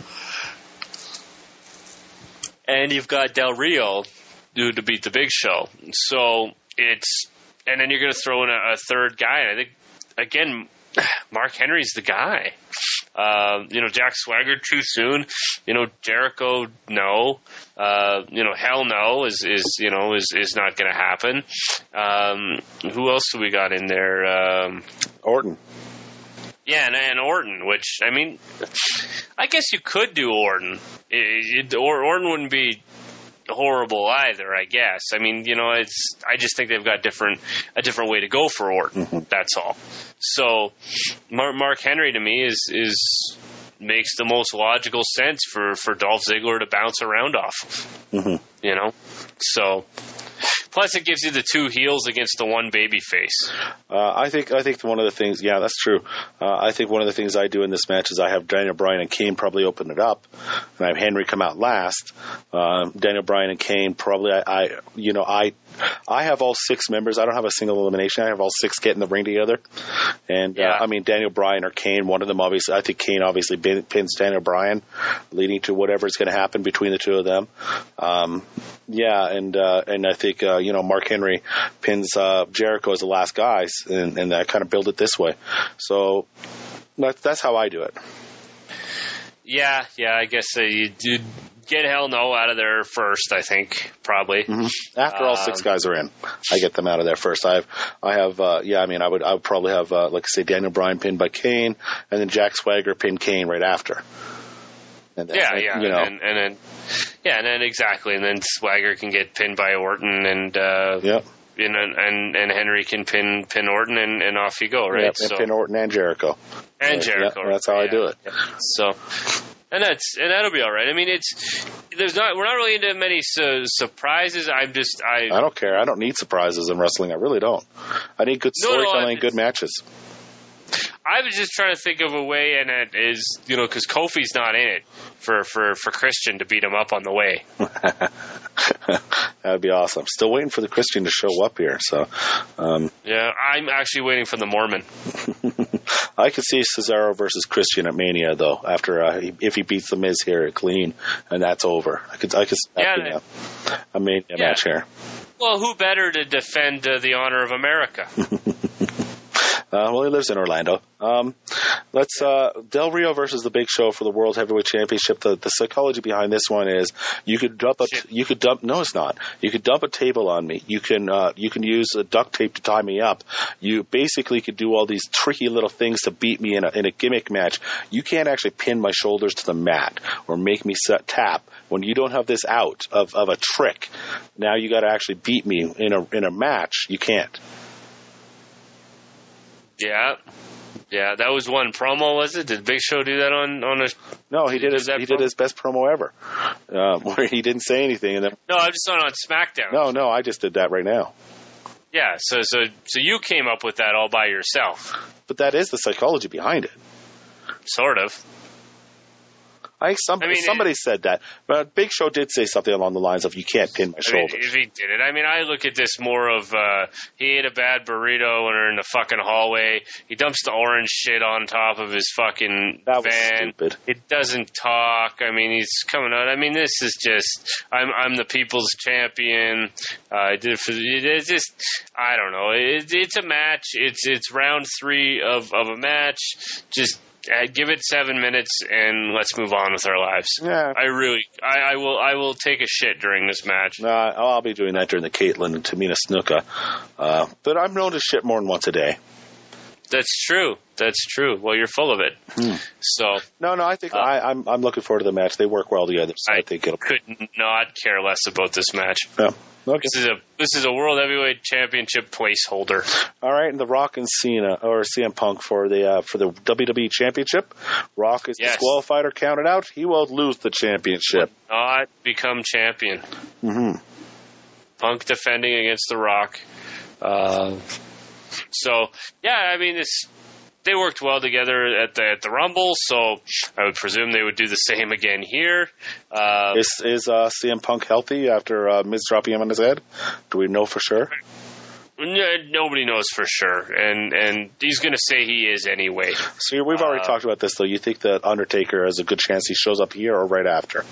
And you've got Del Rio to, to beat the Big Show. So it's, and then you're going to throw in a, a third guy, and I think, again, Mark Henry's the guy. Uh, you know, Jack Swagger too soon. You know, Jericho, no. Uh, you know, Hell No is, is you know, is, is not going to happen. Um, who else do we got in there? Um, Orton. Yeah, and, and Orton, which, I mean, I guess you could do Orton. It, it, or Orton wouldn't be horrible either, I guess. I mean, you know, it's. I just think they've got different a different way to go for Orton. Mm-hmm. That's all. So, Mark, Mark Henry to me is is makes the most logical sense for, for Dolph Ziggler to bounce around off. Mm-hmm. You know, so. Plus, it gives you the two heels against the one baby face. Uh, I think I think one of the things, yeah, that's true. Uh, I think one of the things I do in this match is I have Daniel Bryan and Kane probably open it up, and I have Henry come out last. Um, Daniel Bryan and Kane probably, I, I, you know, I, I have all six members. I don't have a single elimination. I have all six get in the ring together, and yeah. uh, I mean Daniel Bryan or Kane. One of them obviously. I think Kane obviously pins Daniel Bryan, leading to whatever is going to happen between the two of them. Um, yeah, and uh, and I think. Uh, you know, Mark Henry pins uh, Jericho as the last guys, and, and I kind of build it this way. So that's, that's how I do it. Yeah, yeah, I guess uh, you did get Hell No out of there first, I think, probably. Mm-hmm. After all um, six guys are in, I get them out of there first. I have, I have, uh, yeah, I mean, I would, I would probably have, uh, like, say, Daniel Bryan pinned by Kane, and then Jack Swagger pinned Kane right after. And then, yeah, yeah, you know. and, and then, yeah, and then exactly, and then Swagger can get pinned by Orton, and uh, yep. and, and and Henry can pin pin Orton, and, and off you go, right? Yep, and so, pin Orton and Jericho, and right, Jericho. Yep, that's how yeah, I do it. Yeah. So, and that's and that'll be all right. I mean, it's there's not we're not really into many su- surprises. I'm just I. I don't care. I don't need surprises in wrestling. I really don't. I need good storytelling, no, no, and good matches. I was just trying to think of a way, and it is, you know, because Kofi's not in it for, for, for Christian to beat him up on the way. That would be awesome. Still waiting for the Christian to show up here. So, um, yeah, I'm actually waiting for the Mormon. I could see Cesaro versus Christian at Mania, though. After uh, if he beats the Miz here at Clean, and that's over. I could I could yeah, a, a Mania yeah. match here. Well, who better to defend uh, the honor of America? Uh, well, he lives in Orlando. Um, let's uh, Del Rio versus the Big Show for the World Heavyweight Championship. The, the psychology behind this one is you could dump a you could dump no, it's not. You could dump a table on me. You can uh, you can use a duct tape to tie me up. You basically could do all these tricky little things to beat me in a in a gimmick match. You can't actually pin my shoulders to the mat or make me set tap when you don't have this out of, of a trick. Now you got to actually beat me in a in a match. You can't. Yeah, yeah, that was one promo, was it? Did Big Show do that on on a? No, he did. His, he promo? did his best promo ever, uh, where he didn't say anything, and then. No, I just saw it on SmackDown. No, no, I just did that right now. Yeah, so so so you came up with that all by yourself. But that is the psychology behind it. Sort of. I some, I mean, somebody it, said that, but Big Show did say something along the lines of "You can't pin my I shoulders." mean, if he did it, I mean, I look at this more of uh, he ate a bad burrito when we're in the fucking hallway. He dumps the orange shit on top of his fucking that was van. stupid. It doesn't talk. I mean, he's coming out. I mean, this is just I'm I'm the people's champion. Uh, I did it for it's just I don't know. It, it's a match. It's it's round three of of a match. Just. Uh, give it seven minutes and let's move on with our lives. Yeah, I really, I, I will, I will take a shit during this match. Uh, I'll be doing that during the Caitlyn and Tamina Snuka, uh, but I'm known to shit more than once a day. That's true. That's true. Well, you're full of it. Hmm. So no, no, I think uh, I, I'm I'm looking forward to the match. They work well together. So I, I think it'll. Could not care less about this match. Yeah. Okay. This is a this is a World Heavyweight Championship placeholder. All right, and the Rock and Cena or C M Punk for the uh, for the W W E Championship. Rock is yes. disqualified or counted out. He will lose the championship. Will not become champion. Mm-hmm. Punk defending against the Rock. Uh, so yeah, I mean this. They worked well together at the at the Rumble, so I would presume they would do the same again here. Uh, is is uh, C M Punk healthy after uh, Miz dropping him on his head? Do we know for sure? Nobody knows for sure, and and he's going to say he is anyway. So we've already uh, talked about this, though. You think that Undertaker has a good chance he shows up here or right after?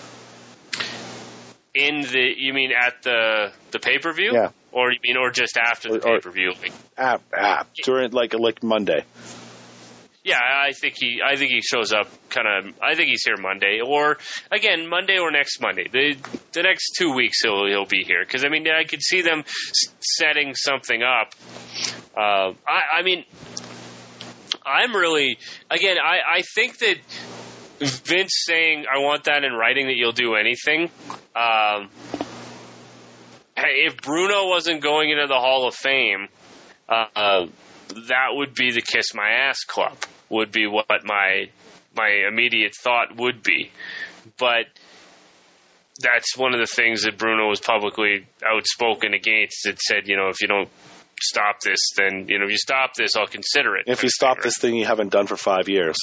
In the, you mean at the the pay per view? Yeah. Or you mean, or just after the pay per view? Like, app, app during like like Monday. Yeah, I think he. I think he shows up kind of. I think he's here Monday, or again Monday or next Monday. The the next two weeks he'll he'll be here because I mean I could see them s- setting something up. Uh, I I mean, I'm really again. I I think that Vince saying I want that in writing that you'll do anything. Um, if Bruno wasn't going into the Hall of Fame, uh, uh, that would be the Kiss My Ass Club. Would be what my my immediate thought would be, but that's one of the things that Bruno was publicly outspoken against. It said, you know, if you don't stop this, then you know, if you stop this, I'll consider it. If you stop this thing you haven't done for five years.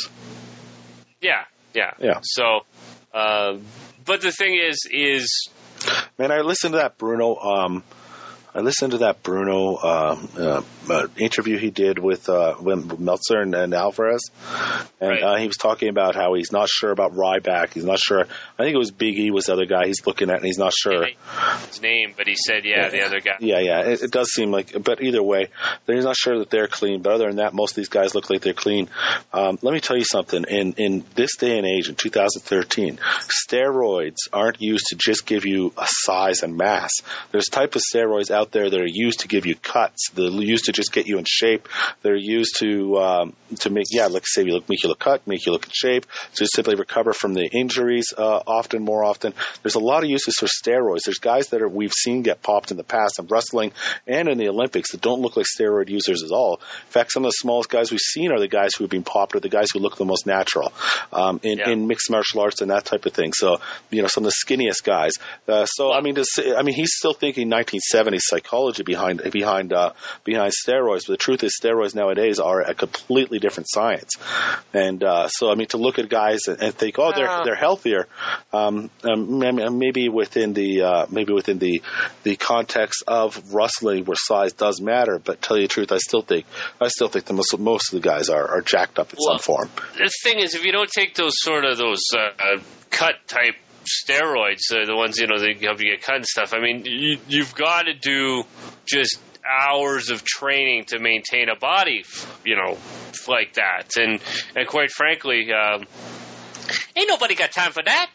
Yeah, yeah, yeah. So, uh, but the thing is, is man, I listened to that Bruno. Um, I listened to that Bruno um, uh, uh, interview he did with, uh, with Meltzer and, and Alvarez, and right. uh, he was talking about how he's not sure about Ryback. He's not sure. I think it was Big E was the other guy he's looking at, and he's not sure his name, but he said, yeah, yeah. the other guy. Yeah, yeah. It, it does seem like, but either way, he's not sure that they're clean. But other than that, most of these guys look like they're clean. Um, let me tell you something. In in this day and age, in two thousand thirteen, steroids aren't used to just give you a size and mass. There's type of steroids out out there that are used to give you cuts. They're used to just get you in shape. They're used to um, to make yeah, like say you look, make you look cut, make you look in shape. To simply recover from the injuries. Uh, often, more often, there's a lot of uses for steroids. There's guys that are we've seen get popped in the past in wrestling and in the Olympics that don't look like steroid users at all. In fact, some of the smallest guys we've seen are the guys who have been popped, or the guys who look the most natural um, in, yeah. in mixed martial arts and that type of thing. So you know, some of the skinniest guys. Uh, so I mean, to say, I mean, he's still thinking nineteen seventies psychology behind behind uh, behind steroids. But the truth is, steroids nowadays are a completely different science. And uh, so, I mean, to look at guys and, and think, oh, they're uh, they're healthier, um, um, maybe within the uh, maybe within the the context of wrestling where size does matter. But tell you the truth, I still think I still think the most most of the guys are, are jacked up in well, some form. The thing is, if you don't take those sort of those uh, cut type steroids, uh, the ones, you know, that help you get cut and stuff, I mean, you, you've got to do just hours of training to maintain a body, you know, like that. And, and quite frankly, um, ain't nobody got time for that.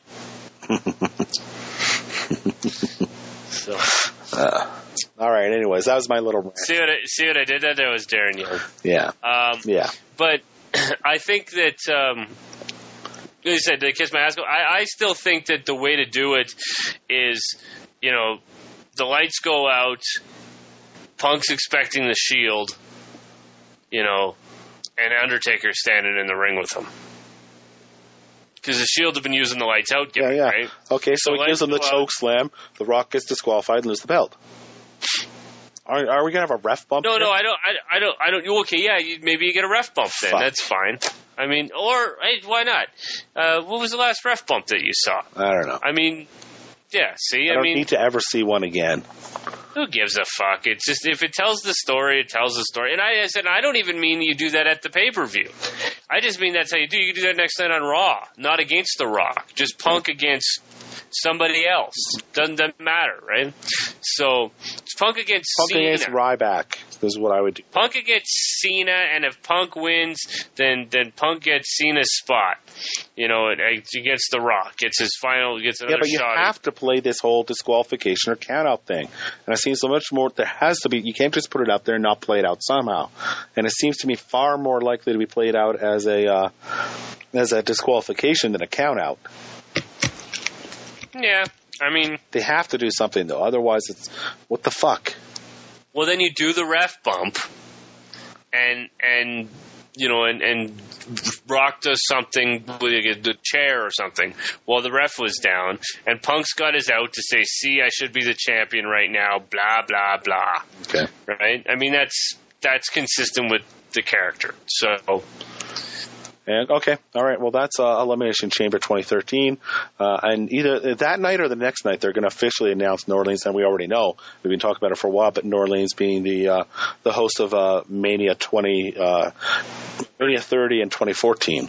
so. Uh, all right. Anyways, that was my little rant. See what I, see what I did there? That was Darren Young. Yeah. Um, yeah. But I think that, um, like I said, to Kiss My Ass Club, I, I still think that the way to do it is, you know, the lights go out, Punk's expecting the Shield, you know, and Undertaker's standing in the ring with him. Because the Shield have been using the lights out gimmick, yeah, yeah. right? Okay, so, so he gives him the choke slam, the Rock gets disqualified and loses the belt. Are, are we gonna have a ref bump? No, here? no, I don't. I, I don't. I don't. Okay, yeah, you, maybe you get a ref bump then. Fuck. That's fine. I mean, or hey, why not? Uh, what was the last ref bump that you saw? I don't know. I mean, yeah. See, I, I, don't mean, need to ever see one again. who gives a fuck? It's just if it tells the story, it tells the story. And I, I said, I don't even mean you do that at the pay per view. I just mean that's how you do. You can do that next night on Raw, not against The Rock. Just Punk against somebody else. Doesn't, doesn't matter, right? So it's Punk against Punk Cena. against Ryback. This is what I would do. Punk against Cena, and if Punk wins, then then Punk gets Cena's spot. You know, against The Rock, gets his final, gets another Yeah, but you shot. have to play this whole disqualification or count-out thing. And I've seen so much more. There has to be. You can't just put it out there and not play it out somehow. And it seems to me far more likely to be played out as a uh, as a disqualification than a count-out. Yeah, I mean, they have to do something though. Otherwise, it's what the fuck. Well, then you do the ref bump, and and you know, and, and Rock does something with the chair or something while the ref was down, and Punk's got his out to say, "See, I should be the champion right now." Blah blah blah. Okay. Right? I mean, that's that's consistent with the character. So. And okay, all right. Well, that's uh, Elimination Chamber twenty thirteen, uh, and either that night or the next night, they're going to officially announce New Orleans, and we already know we've been talking about it for a while. But New Orleans being the uh, the host of uh, Mania twenty, uh, Mania thirty, and twenty fourteen.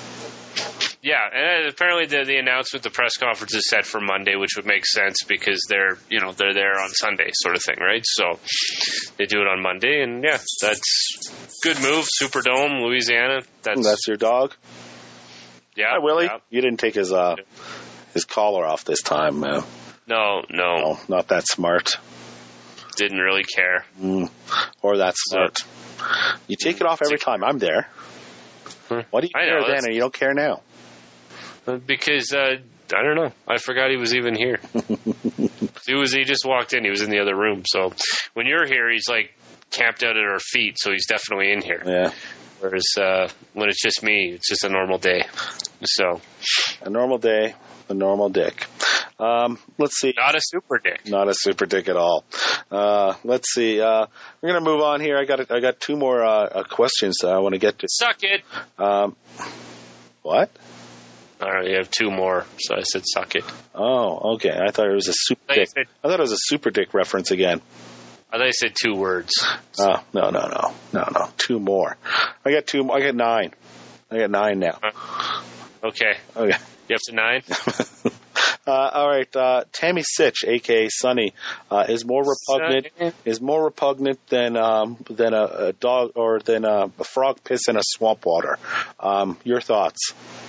Yeah, and apparently the the announcement, the press conference is set for Monday, which would make sense because they're you know they're there on Sunday, sort of thing, right? So they do it on Monday, and yeah, that's good move. Superdome, Louisiana. That's that's your dog. Yeah, Hi, Willie. Yeah. You didn't take his uh, his collar off this time, man. No, no, no, not that smart. Didn't really care, mm, or that smart. Uh, you take it off every time I'm there. Why do you I care know, then and you don't care now? Because uh, I don't know. I forgot he was even here. he was. He just walked in. He was in the other room. So when you're here, he's like camped out at our feet. So he's definitely in here. Yeah. Whereas uh, when it's just me, it's just a normal day. So a normal day, a normal dick. Um, let's see. Not a super dick. Not a super dick at all. Uh, let's see. Uh, we're gonna move on here. I got. I got two more uh, questions that I want to get to. Suck it. Um, what? All right, you have two more, so I said suck it. Oh, okay. I thought it was a super I dick. Said, I thought it was a super dick reference again. I thought I said two words. Oh, no, no, no. No, no. Two more. I got two I got nine. I got nine now. Uh, okay. Okay. You up to nine? uh, all right. Uh, Tammy Sitch, a k a. Sunny, uh, is more repugnant Sunny. is more repugnant than um, than a, a dog or than a, a frog piss in a swamp water. Um, your thoughts?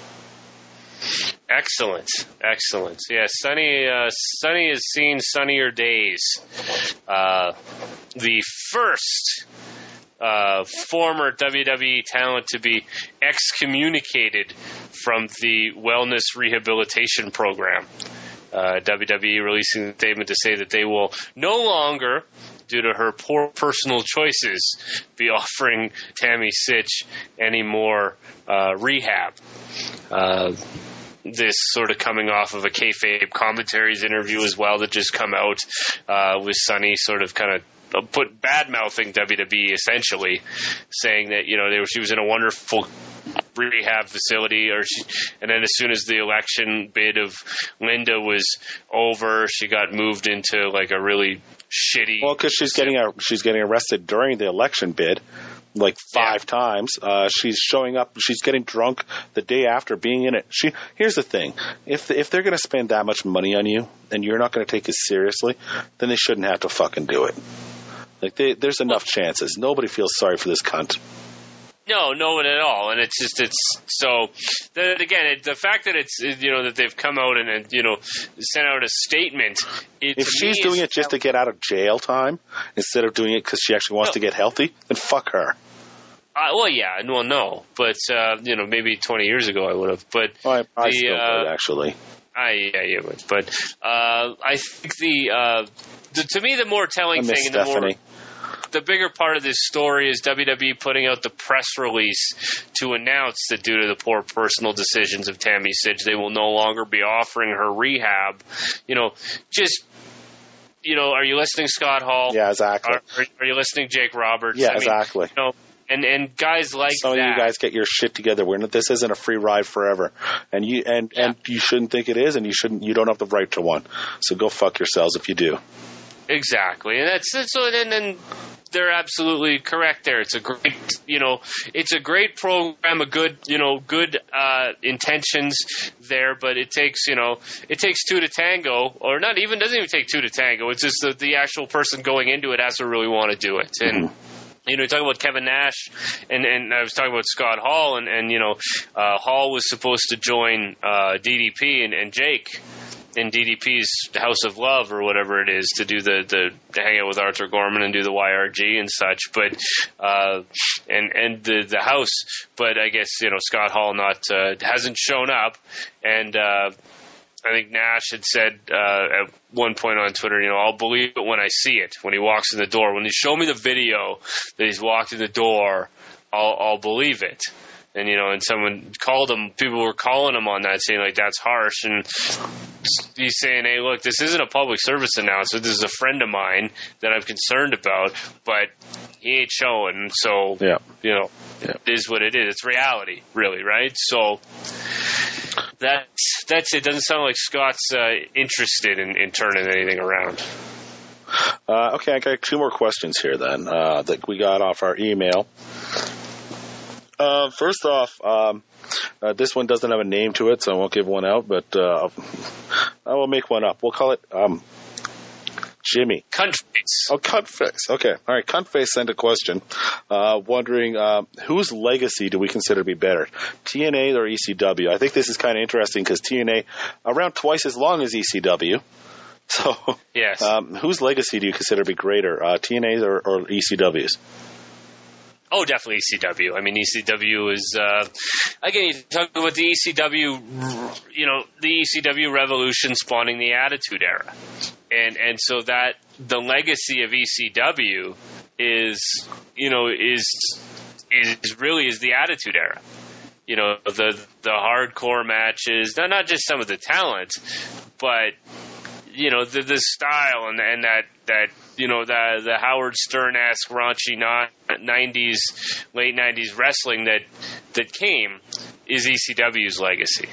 Excellent, excellent. Yeah, Sunny. Uh, Sunny has seen sunnier days. Uh, the first uh, former W W E talent to be excommunicated from the wellness rehabilitation program. Uh, W W E releasing a statement to say that they will no longer, due to her poor personal choices, be offering Tammy Sitch any more uh, rehab. Uh, this sort of coming off of a kayfabe commentaries interview as well that just come out uh, with Sunny sort of kind of put bad-mouthing W W E essentially, saying that, you know, they were, she was in a wonderful rehab facility, or she, and then as soon as the election bid of Linda was over, she got moved into like a really shitty. Well, because she's getting a, she's getting arrested during the election bid, like five yeah. times. Uh, she's showing up. She's getting drunk the day after being in it. She here's the thing: if if they're going to spend that much money on you and you're not going to take it seriously, then they shouldn't have to fucking do it. Like they, there's enough chances. Nobody feels sorry for this cunt. No, no one at all, and it's just it's so. That, again, it, the fact that it's you know that they've come out and, and you know sent out a statement. It, if she's doing it just to get out of jail time instead of doing it because she actually wants no. to get healthy, then fuck her. Uh, well, yeah, well, no, but uh, you know, maybe twenty years ago I would have, but oh, I, I the, still uh, would actually. I yeah, you would, but uh, I think the, uh, the to me the more telling thing, and the more. The bigger part of this story is W W E putting out the press release to announce that due to the poor personal decisions of Tammy Sitch, they will no longer be offering her rehab. You know, just you know, are you listening Scott Hall? Yeah, exactly. Are, are, are you listening Jake Roberts? Yeah, I mean, exactly. You know, and and guys like some that. of you guys get your shit together. We're not, this isn't a free ride forever, and you and yeah. and you shouldn't think it is, and you shouldn't. You don't have the right to one. So go fuck yourselves if you do. Exactly, and that's so. And then they're absolutely correct there. It's a great, you know, it's a great program, a good, you know, good uh, intentions there, but it takes, you know, it takes two to tango, or not even doesn't even take two to tango. It's just that the actual person going into it has to really want to do it, and. Mm-hmm. You know, you talk about Kevin Nash, and, and I was talking about Scott Hall, and, and you know, uh, Hall was supposed to join uh, D D P and, and Jake in D D P's House of Love or whatever it is to do the, the to hang out with Arthur Gorman and do the Y R G and such, but uh, and and the the house, but I guess you know Scott Hall not uh, hasn't shown up, and. Uh, I think Nash had said uh, at one point on Twitter, you know, I'll believe it when I see it, when he walks in the door. When you show me the video that he's walked in the door, I'll, I'll believe it. And, you know, and someone called him, people were calling him on that, saying, like, that's harsh. And he's saying, hey, look, this isn't a public service announcement. This is a friend of mine that I'm concerned about, but he ain't showing. So, yeah. you know, yeah. it is what it is. It's reality, really, right? So that's, that's it. Doesn't sound like Scott's uh, interested in, in turning anything around. Uh, okay, I got two more questions here then uh, that we got off our email. Uh, first off, um, uh, this one doesn't have a name to it, so I won't give one out, but uh, I will make one up. We'll call it um, Jimmy. Cuntface. Oh, Cuntface. Okay. All right, Cuntface sent a question uh, wondering uh, whose legacy do we consider to be better, T N A or E C W? I think this is kind of interesting because T N A around twice as long as E C W. So, yes. um, whose legacy do you consider to be greater, uh, T N A's or, or E C W's? Oh, definitely E C W. I mean, E C W is, uh, again, you talk about the E C W, you know, the E C W revolution spawning the Attitude Era. And and so that, the legacy of E C W is, you know, is, is really is the Attitude Era. You know, the, the hardcore matches, not, not just some of the talent, but, you know, the, the style and, and that, that, you know, the the Howard Stern-esque raunchy nineties, late nineties wrestling that that came is E C W's legacy.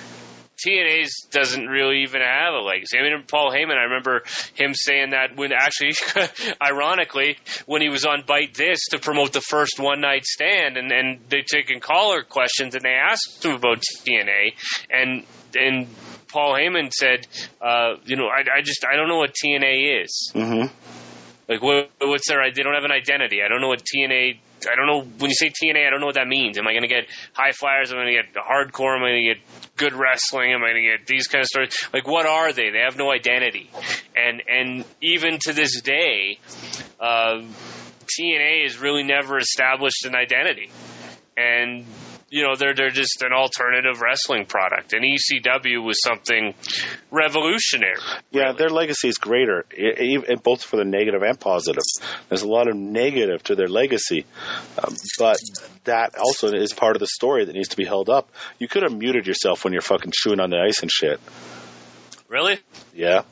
T N A's doesn't really even have a legacy. I mean, Paul Heyman, I remember him saying that when actually, ironically, when he was on Bite This to promote the first One Night Stand, and, and they taking caller questions, and they asked him about T N A, and and Paul Heyman said, uh, you know, I, I just, I don't know what T N A is. Mm-hmm. Like, what, what's their, they don't have an identity. I don't know what T N A, I don't know, when you say T N A, I don't know what that means. Am I going to get high flyers? Am I going to get hardcore? Am I going to get good wrestling? Am I going to get these kind of stories? Like, what are they? They have no identity. And, and even to this day, uh, T N A has really never established an identity. And, you know, they're they're just an alternative wrestling product. And E C W was something revolutionary. Yeah, really. Their legacy is greater, both for the negative and positive. There's a lot of negative to their legacy, um, but that also is part of the story that needs to be held up. You could have muted yourself when you're fucking chewing on the ice and shit. Really? Yeah.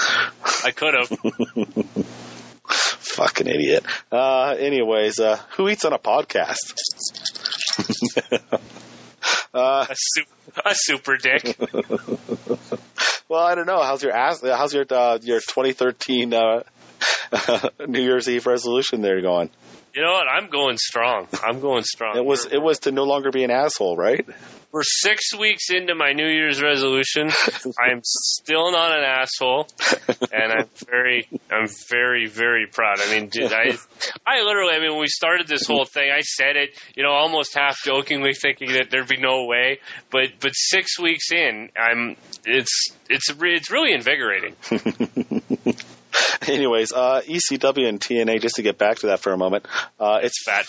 I could have. Fucking idiot. Uh, anyways, uh, who eats on a podcast? uh, a, super, a super dick. Well, I don't know. How's your ass? How's your uh, your twenty thirteen uh, New Year's Eve resolution there going? You know what? I'm going strong. I'm going strong. It was it was to no longer be an asshole, right? We're six weeks into my New Year's resolution. I'm still not an asshole, and I'm very, I'm very, very proud. I mean, dude, I, I literally, I mean, when we started this whole thing, I said it, you know, almost half jokingly, thinking that there'd be no way. But, but six weeks in, I'm, it's, it's, it's really invigorating. Anyways, uh, E C W and T N A, just to get back to that for a moment, uh, it's fat.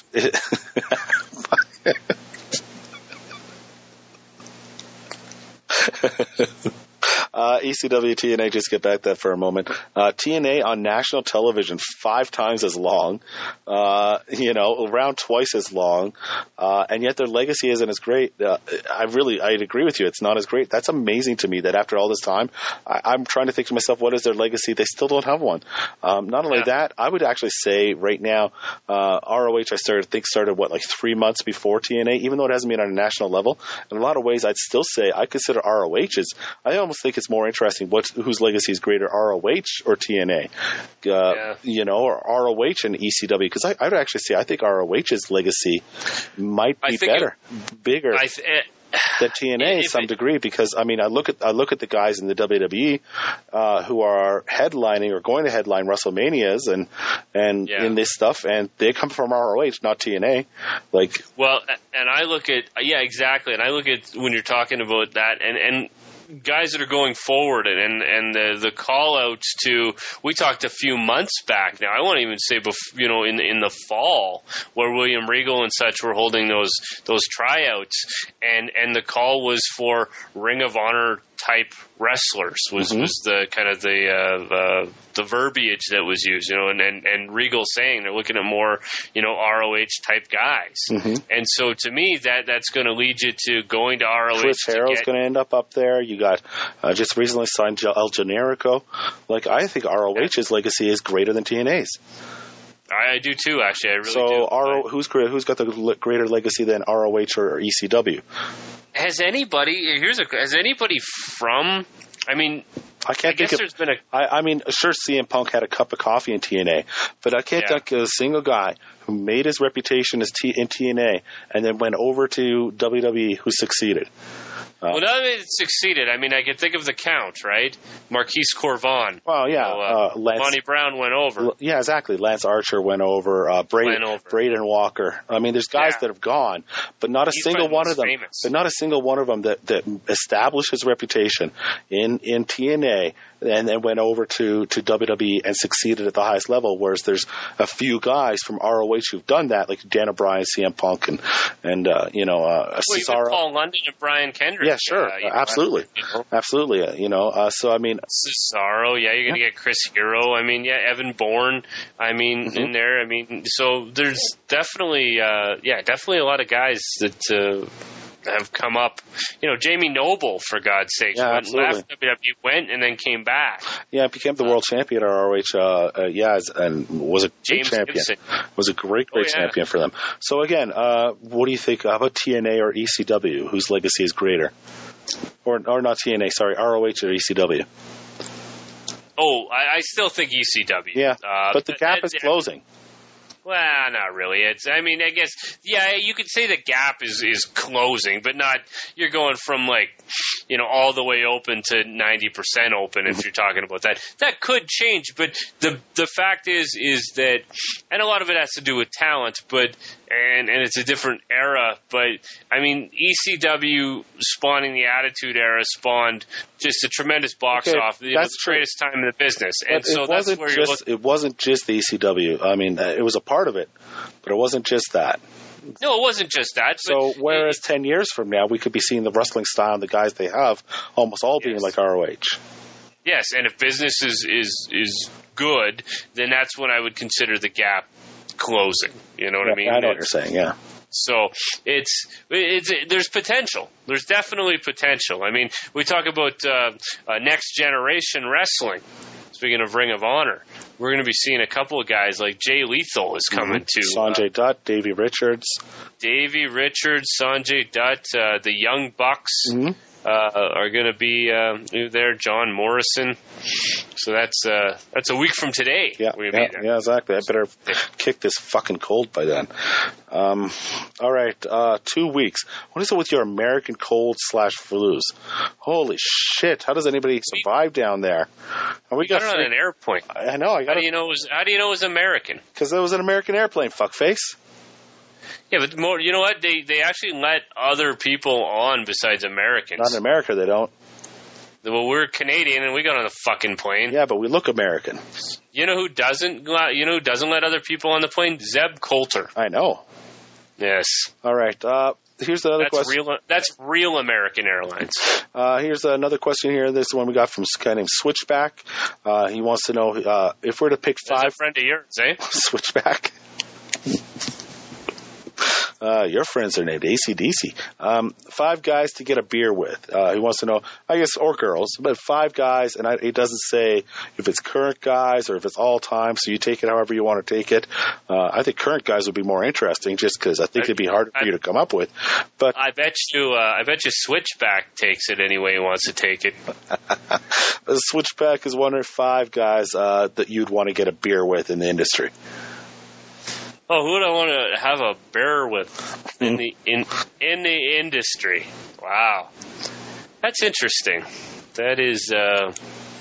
uh, E E C W, T N A, just get back to that for a moment. Uh, T N A on national television five times as long, uh, you know, around twice as long, uh, and yet their legacy isn't as great. Uh, I really, I'd agree with you. It's not as great. That's amazing to me that after all this time, I, I'm trying to think to myself, what is their legacy? They still don't have one. Um, not only yeah. that, I would actually say right now, uh, R O H, I started, think started, what, like three months before T N A, even though it hasn't been on a national level. In a lot of ways, I'd still say I consider R O H as, I almost think it's more interesting what's, whose legacy is greater, R O H or T N A, uh, yeah. you know, or R O H and E C W. Because I, I would actually say I think R O H's legacy might be better, it, bigger. I th- it, than T N A to some it, degree, because I mean I look at I look at the guys in the W W E uh, who are headlining or going to headline WrestleManias and and yeah. in this stuff, and they come from R O H, not T N A. Like, well, and I look at yeah exactly, and I look at when you're talking about that, and and. guys that are going forward and and the the call outs to, we talked a few months back now, I won't even say bef- you know in in the fall, where William Regal and such were holding those those tryouts, and and the call was for Ring of Honor type wrestlers was, mm-hmm. was the kind of the uh, uh, the verbiage that was used, you know, and, and, and Regal saying they're looking at more, you know, R O H type guys. Mm-hmm. And so to me, that that's going to lead you to going to R O H. Chris Harrell's going to end up up there. You got uh, just recently signed El Generico. Like, I think R O H's yeah. legacy is greater than T N A's. I do too, actually. I really so do. R O, who's who's got the greater legacy than R O H or E C W? Has anybody? Here's a. Has anybody from? I mean, I can't I guess think there's of. Been a, I, I mean, sure, C M Punk had a cup of coffee in T N A, but I can't yeah. think of a single guy who made his reputation as T in T N A and then went over to W W E who succeeded. Uh, well, not that it succeeded. I mean, I can think of the Count, right? Marquise Corvon. Well, yeah. You know, uh, uh, Lance, Monty Brown went over. Yeah, exactly. Lance Archer went over. Uh, Braden, went over. Braden Walker. I mean, there's guys yeah. that have gone, but not a He's single one of them. Famous. But not a single one of them that, that established his reputation in, in T N A and then went over to, to W W E and succeeded at the highest level. Whereas there's a few guys from R O H who've done that, like Dan O'Brien, C M Punk, and and uh, you know, uh, well, Cesaro. Paul London and Brian Kendrick. Yeah, sure, uh, absolutely, know. absolutely. Uh, you know, uh, so I mean, Cesaro. Yeah, you're gonna yeah. get Chris Hero. I mean, yeah, Evan Bourne. I mean, mm-hmm. in there. I mean, so there's definitely, uh, yeah, definitely a lot of guys that. Uh, have come up, you know, Jamie Noble, for God's sake, yeah, went, left W W E, went and then came back. Yeah, became the world champion at R O H. Uh, uh, yeah, and was a James great champion. Gibson. Was a great, great oh, yeah. champion for them. So again, uh, what do you think? How about T N A or E C W, whose legacy is greater? Or, or not T N A, sorry, R O H or E C W? Oh, I, I still think E C W. Yeah, uh, but the gap is closing. Well, not really. It's. I mean, I guess. Yeah, you could say the gap is, is closing, but not. You're going from like, you know, all the way open to ninety percent open. If you're talking about that, that could change. But the the fact is, is that, and a lot of it has to do with talent. But and and it's a different era. But I mean, E C W spawning the Attitude Era spawned just a tremendous box okay, office. It was the greatest time in the business, but and so that's where just, you're looking. It wasn't just the E C W. I mean, it was a part of it, but it wasn't just that. No, it wasn't just that. So whereas it, ten years from now, we could be seeing the wrestling style and the guys they have almost all being yes. like R O H. Yes, and if business is, is, is good, then that's when I would consider the gap closing. You know what yeah, I mean? I know it's, what you're saying, yeah. So it's it's it, there's potential. There's definitely potential. I mean, we talk about uh, uh, next generation wrestling. Speaking of Ring of Honor, we're going to be seeing a couple of guys like Jay Lethal is coming mm-hmm. to. Sanjay uh, Dutt, Davey Richards. Davey Richards, Sanjay Dutt, uh, the Young Bucks. Mm-hmm. Uh, are going to be uh, there. John Morrison. So that's uh, that's a week from today. Yeah, yeah, yeah, exactly. I better kick this fucking cold by then. Um, all right, uh, two weeks. What is it with your American cold slash flus? Holy shit! How does anybody survive down there? And we, we got, got it on an airplane. I know. I got how do you know it was? How do you know it was American? Because it was an American airplane. Fuckface. Yeah, but more, you know what? They they actually let other people on besides Americans. Not in America, they don't. Well, we're Canadian and we got on the fucking plane. Yeah, but we look American. You know who doesn't? You know who doesn't let other people on the plane? Zeb Coulter. I know. Yes. All right. Uh, here's another that's question. Real, that's real American Airlines. Uh, here's another question here. This one we got from a guy named Switchback. Uh, he wants to know uh, if we're to pick five. That's a friend of yours, eh? Switchback. Uh, your friends are named A C D C. Um, five guys to get a beer with. Uh, he wants to know, I guess, or girls, but five guys, and I, it doesn't say if it's current guys or if it's all time, so you take it however you want to take it. Uh, I think current guys would be more interesting just because I think I, it'd be harder for I, you to come up with. But I bet you, uh, I bet you Switchback takes it any way he wants to take it. Switchback is one of five guys uh, that you'd want to get a beer with in the industry. Oh, who would I want to have a beer with in the in in the industry? Wow, that's interesting. That is, uh,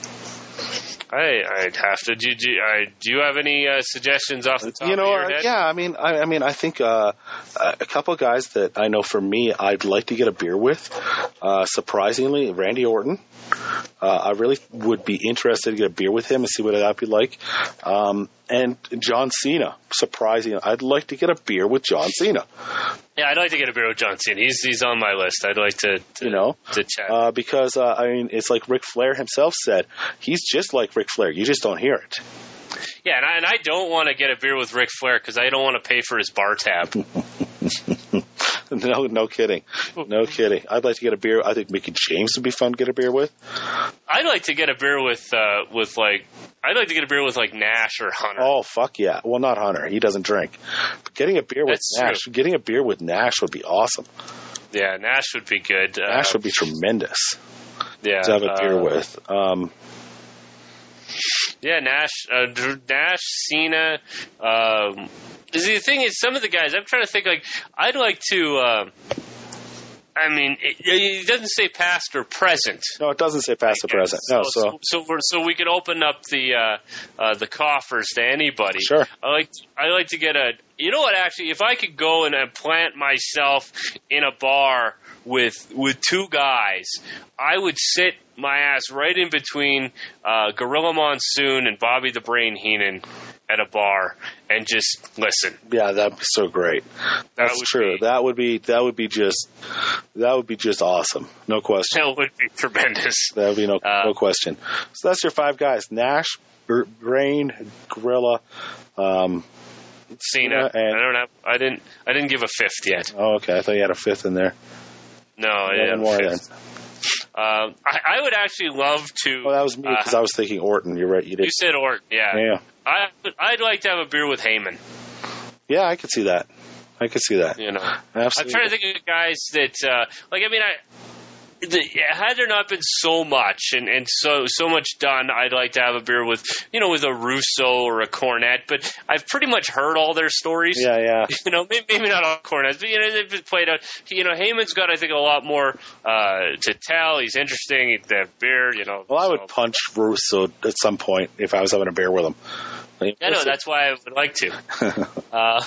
I I'd have to. Do, do, I, do you have any uh, suggestions off the top you know, of your head? Yeah, I mean, I, I mean, I think uh, a couple of guys that I know for me, I'd like to get a beer with. Uh, surprisingly, Randy Orton. Uh, I really would be interested to get a beer with him and see what that'd be like. Um, and John Cena, surprising. I'd like to get a beer with John Cena. Yeah, I'd like to get a beer with John Cena. He's he's on my list. I'd like to, to you know to chat uh, because uh, I mean it's like Ric Flair himself said. He's just like Ric Flair. You just don't hear it. Yeah, and I, and I don't want to get a beer with Ric Flair because I don't want to pay for his bar tab. No, no kidding. No kidding. I'd like to get a beer. I think Mickey James would be fun to get a beer with. I'd like to get a beer with, uh, with like, I'd like to get a beer with, like, Nash or Hunter. Oh, fuck yeah. Well, not Hunter. He doesn't drink. But getting a beer with That's Nash, true. getting a beer with Nash would be awesome. Yeah, Nash would be good. Nash uh, would be tremendous yeah, to have a beer uh, with. Um, yeah, Nash, uh, Nash, Cena, um, the thing is, some of the guys, I'm trying to think, like, I'd like to, uh, I mean, it, it doesn't say past or present. no, it doesn't say past or present. No, so. So, so, we're, so we could open up the uh, uh, the coffers to anybody. Sure. I like, I like to get a, you know what, actually, if I could go and uh, plant myself in a bar with with two guys, I would sit my ass right in between uh, Gorilla Monsoon and Bobby the Brain Heenan at a bar and just listen. Yeah, that'd be so great. That's that true. Be, that would be that would be just that would be just awesome. No question. That would be tremendous. That would be no uh, no question. So that's your five guys: Nash, Brain, Gorilla, um, Cena. and I don't have. I didn't. I didn't give a fifth yet. Oh, okay. I thought you had a fifth in there. No, I One didn't more have a then. fifth. Um, I, I would actually love to. Oh, that was me because uh, I was thinking Orton. You're right. You did. You said Orton. Yeah. Yeah. I I'd like to have a beer with Heyman. Yeah, I could see that. I could see that. You know, Absolutely. I'm trying to think of guys that uh, like. I mean, I. The, had there not been so much and, and so so much done, I'd like to have a beer with, you know, with a Russo or a Cornette, but I've pretty much heard all their stories. Yeah, yeah. You know, maybe, maybe not all Cornettes, but, you know, they've been played out. You know, Heyman's got, I think, a lot more uh, to tell. He's interesting. He's the beard, you know. Well, I would so. punch Russo at some point if I was having a beer with him. I yeah, know, that's why I would like to. uh,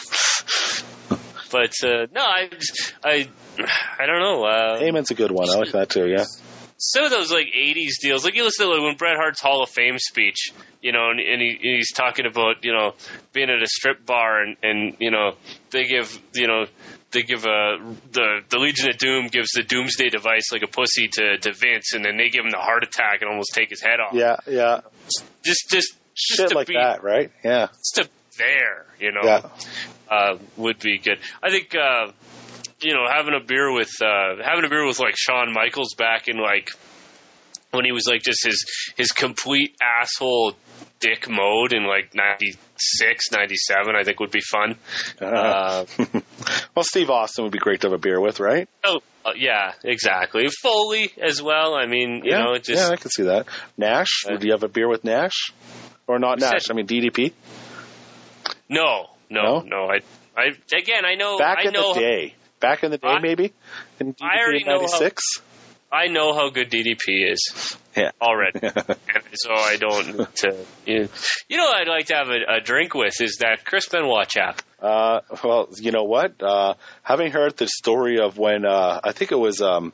but, uh, no, I, I, I don't know. Uh, Heyman's a good one. I like that too, yeah. Some of those, like, eighties deals, like, you listen to, like, when Bret Hart's Hall of Fame speech, you know, and, and, he, and he's talking about, you know, being at a strip bar and, and you know, they give, you know, they give a, the, the Legion of Doom gives the Doomsday Device like a pussy to, to Vince, and then they give him the heart attack and almost take his head off. Yeah, yeah. Just, just, Shit just to like be, that, right? Yeah. Just to there, you know, yeah. uh, would be good. I think, uh, you know, having a beer with, uh, having a beer with, like, Shawn Michaels back in, like, when he was, like, just his, his complete asshole dick mode in, like, ninety-six, ninety-seven, I think would be fun. Uh, well, Steve Austin would be great to have a beer with, right? Oh, uh, yeah, exactly. Foley as well. I mean, you yeah, know, just. Yeah, I can see that. Nash, uh, would you have a beer with Nash? Or not Nash, said, I mean D D P? No, no, no. no I, I, again, I know. Back I in know, the day. Back in the day, I, maybe? In D D P I already know ninety-six? How, I know how good D D P is. Yeah. Already. And so I don't need to. You know, you know what I'd like to have a, a drink with is that Chris Benoit chap. Uh, well, you know what? Uh, having heard the story of when, uh, I think it was um,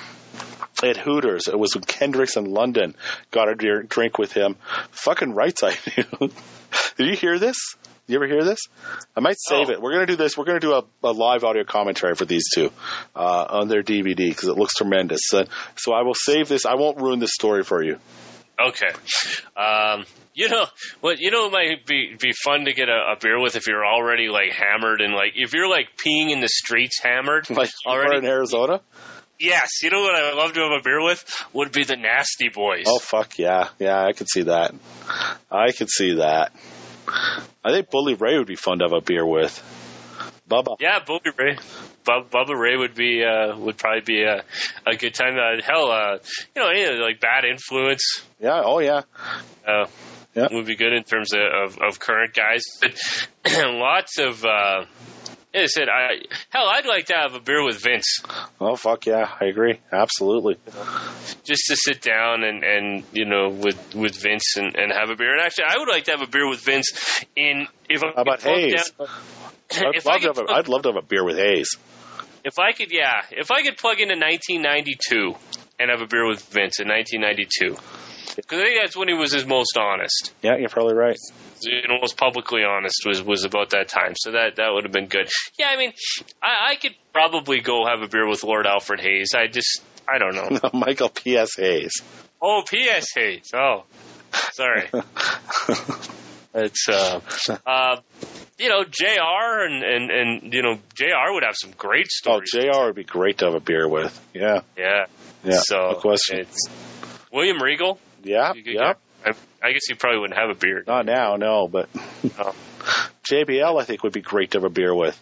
at Hooters, it was when Kendricks in London got a drink with him. Fucking rights I knew. Did you hear this? You ever hear this? I might save oh. it. We're going to do this. We're going to do a, a live audio commentary for these two uh, on their D V D because it looks tremendous. So, so I will save this. I won't ruin this story for you. Okay. Um, you know what? You know, it might be be fun to get a, a beer with if you're already like hammered and like if you're like peeing in the streets hammered, like you already are in Arizona. Yes, you know what I would love to have a beer with would be the Nasty Boys. Oh fuck yeah, yeah, I could see that. I could see that. I think Bully Ray would be fun to have a beer with. Bubba. Yeah, Bully Ray. Bub, Bubba Ray would be uh, would probably be a, a good time. Uh, hell, uh, you know, any, like Bad Influence. Yeah. Oh yeah. Uh, yeah. Would be good in terms of, of, of current guys. But lots of. Uh, Like I said, I, hell, I'd like to have a beer with Vince. Oh, fuck yeah. I agree. Absolutely. Just to sit down and, and you know, with, with Vince and, and have a beer. And actually, I would like to have a beer with Vince in, if I How about Hayes? Down, I'd, love to have a, I'd love to have a beer with Hayes. If I could, yeah. If I could plug into nineteen ninety-two and have a beer with Vince in nineteen ninety-two. Because I think that's when he was his most honest. Yeah, you're probably right. You know, most publicly honest was, was about that time. So that, that would have been good. Yeah, I mean, I, I could probably go have a beer with Lord Alfred Hayes. I just, I don't know. Michael P S. Hayes. Oh, P S. Hayes. Oh, sorry. It's, uh, uh, you know, J R and, and, and, you know, J R would have some great stories. Oh, J R would be great to have a beer with. Yeah. Yeah. Yeah. So, no question. It's William Regal. Yeah. Yeah. I, I guess he probably wouldn't have a beer. Not now, no, but oh. J B L I think would be great to have a beer with.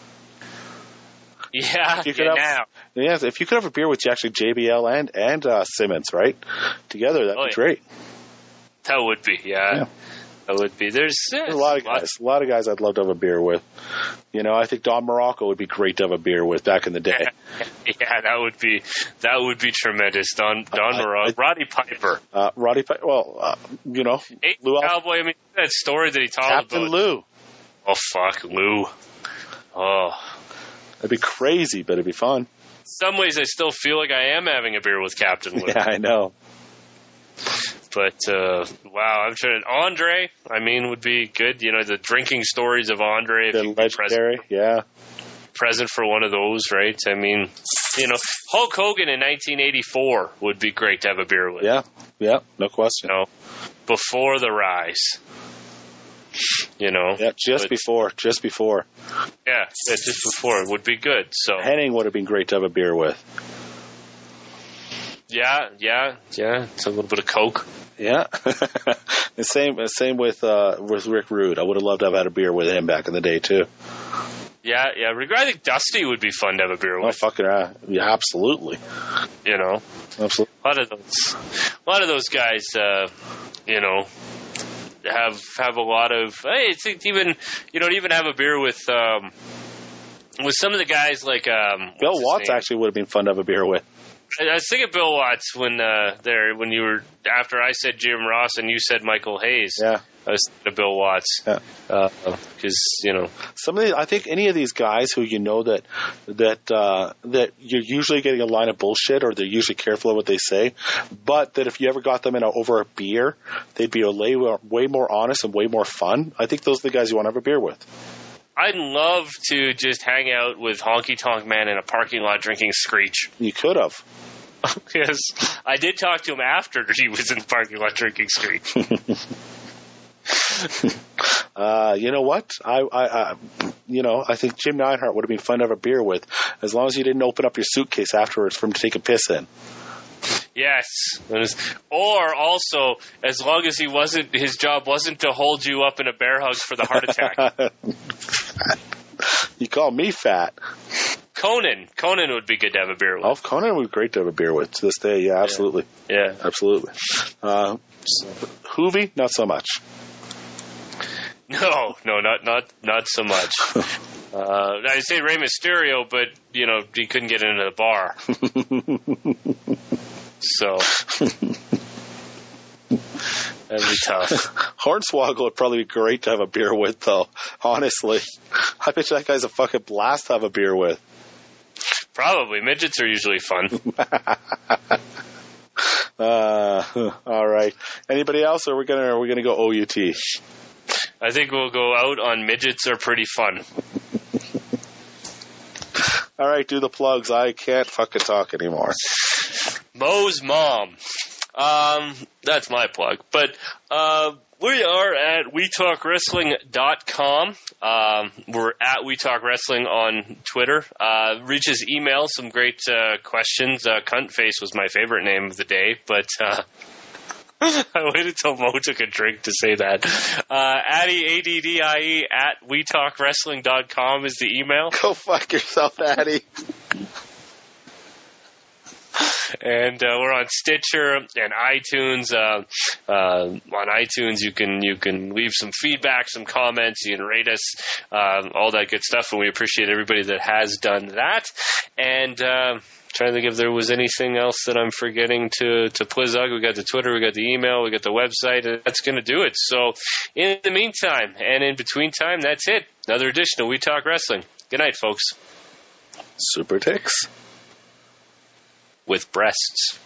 Yeah, you could yeah, have, now. Yes, if you could have a beer with actually J B L and, and uh, Simmons, right? Together, that'd oh, be yeah. great. That would be, yeah. yeah. That would be. There's, yeah, There's a lot of guys. A lot of guys I'd love to have a beer with. You know, I think Don Morocco would be great to have a beer with back in the day. Yeah, that would be that would be tremendous. Don Don uh, Morocco, I, Roddy Piper. Uh, Roddy Piper. Well, uh, you know, hey, Lou Cowboy. I mean, that story that he told Captain about. Lou. Oh fuck, Lou. Oh, that'd be crazy, but it'd be fun. In some ways, I still feel like I am having a beer with Captain Lou. Yeah, I know. But, uh, wow, I'm sure Andre, I mean, would be good. You know, the drinking stories of Andre. If the you legendary, present, yeah. Present for one of those, right? I mean, you know, Hulk Hogan in nineteen eighty-four would be great to have a beer with. Yeah, yeah, no question. You know, before the rise. You know? Yeah, just but, before, just before. Yeah, yeah, just before would be good. So Henning would have been great to have a beer with. Yeah, yeah, yeah. It's a little bit of Coke. Yeah. the same same with uh, with Rick Rude. I would have loved to have had a beer with him back in the day, too. Yeah, yeah. I think Dusty would be fun to have a beer with. Oh, fucking uh, yeah, absolutely. You know? Absolutely. A lot of those, a lot of those guys, uh, you know, have have a lot of, hey, I think even, you know, even have a beer with, um, with some of the guys like, um, Bill Watts name? actually would have been fun to have a beer with. I was thinking Bill Watts when uh, there when you were after I said Jim Ross and you said Michael Hayes. Yeah, I was thinking of Bill Watts. Yeah, because uh, you know some of these. I think any of these guys who you know that that uh, that you're usually getting a line of bullshit or they're usually careful of what they say, but that if you ever got them in a, over a beer, they'd be a way, way more honest and way more fun. I think those are the guys you want to have a beer with. I'd love to just hang out with Honky Tonk Man in a parking lot drinking Screech. You could have. Yes, I did talk to him after he was in the parking lot drinking Screech. uh, you know what? I, I, I, you know, I think Jim Neidhart would have been fun to have a beer with, as long as you didn't open up your suitcase afterwards for him to take a piss in. Yes, or also as long as he wasn't, his job wasn't to hold you up in a bear hug for the heart attack. You call me fat. Conan, Conan would be good to have a beer with. Oh, Conan would be great to have a beer with to this day. Yeah, absolutely. Yeah, yeah. Absolutely. Uh, Hoovy, not so much. No, no, not not not so much. uh, I'd say Rey Mysterio, but you know he couldn't get into the bar. So that'd be tough. Hornswoggle would probably be great to have a beer with, though. Honestly, I bet you that guy's a fucking blast to have a beer with. Probably midgets are usually fun. uh, all right. Anybody else, or are we gonna are we gonna go O U T? I think we'll go out on midgets are pretty fun. All right, do the plugs. I can't fucking talk anymore. Mo's mom. Um, that's my plug. But uh, we are at we talk wrestling dot com. Um, we're at We Talk Wrestling on Twitter. Uh, reach us email, some great uh, questions. Uh, Cuntface was my favorite name of the day, but uh, I waited till Mo took a drink to say that. Uh, Addie, A D D I E, at we talk wrestling dot com is the email. Go fuck yourself, Addie. And uh, we're on Stitcher and iTunes. Uh, uh, on iTunes, you can you can leave some feedback, some comments. You can rate us, uh, all that good stuff. And we appreciate everybody that has done that. And uh, trying to think if there was anything else that I'm forgetting to to plug. We got the Twitter, we got the email, we got the website. And that's going to do it. So in the meantime and in between time, that's it. Another edition of We Talk Wrestling. Good night, folks. Super Ticks. With breasts.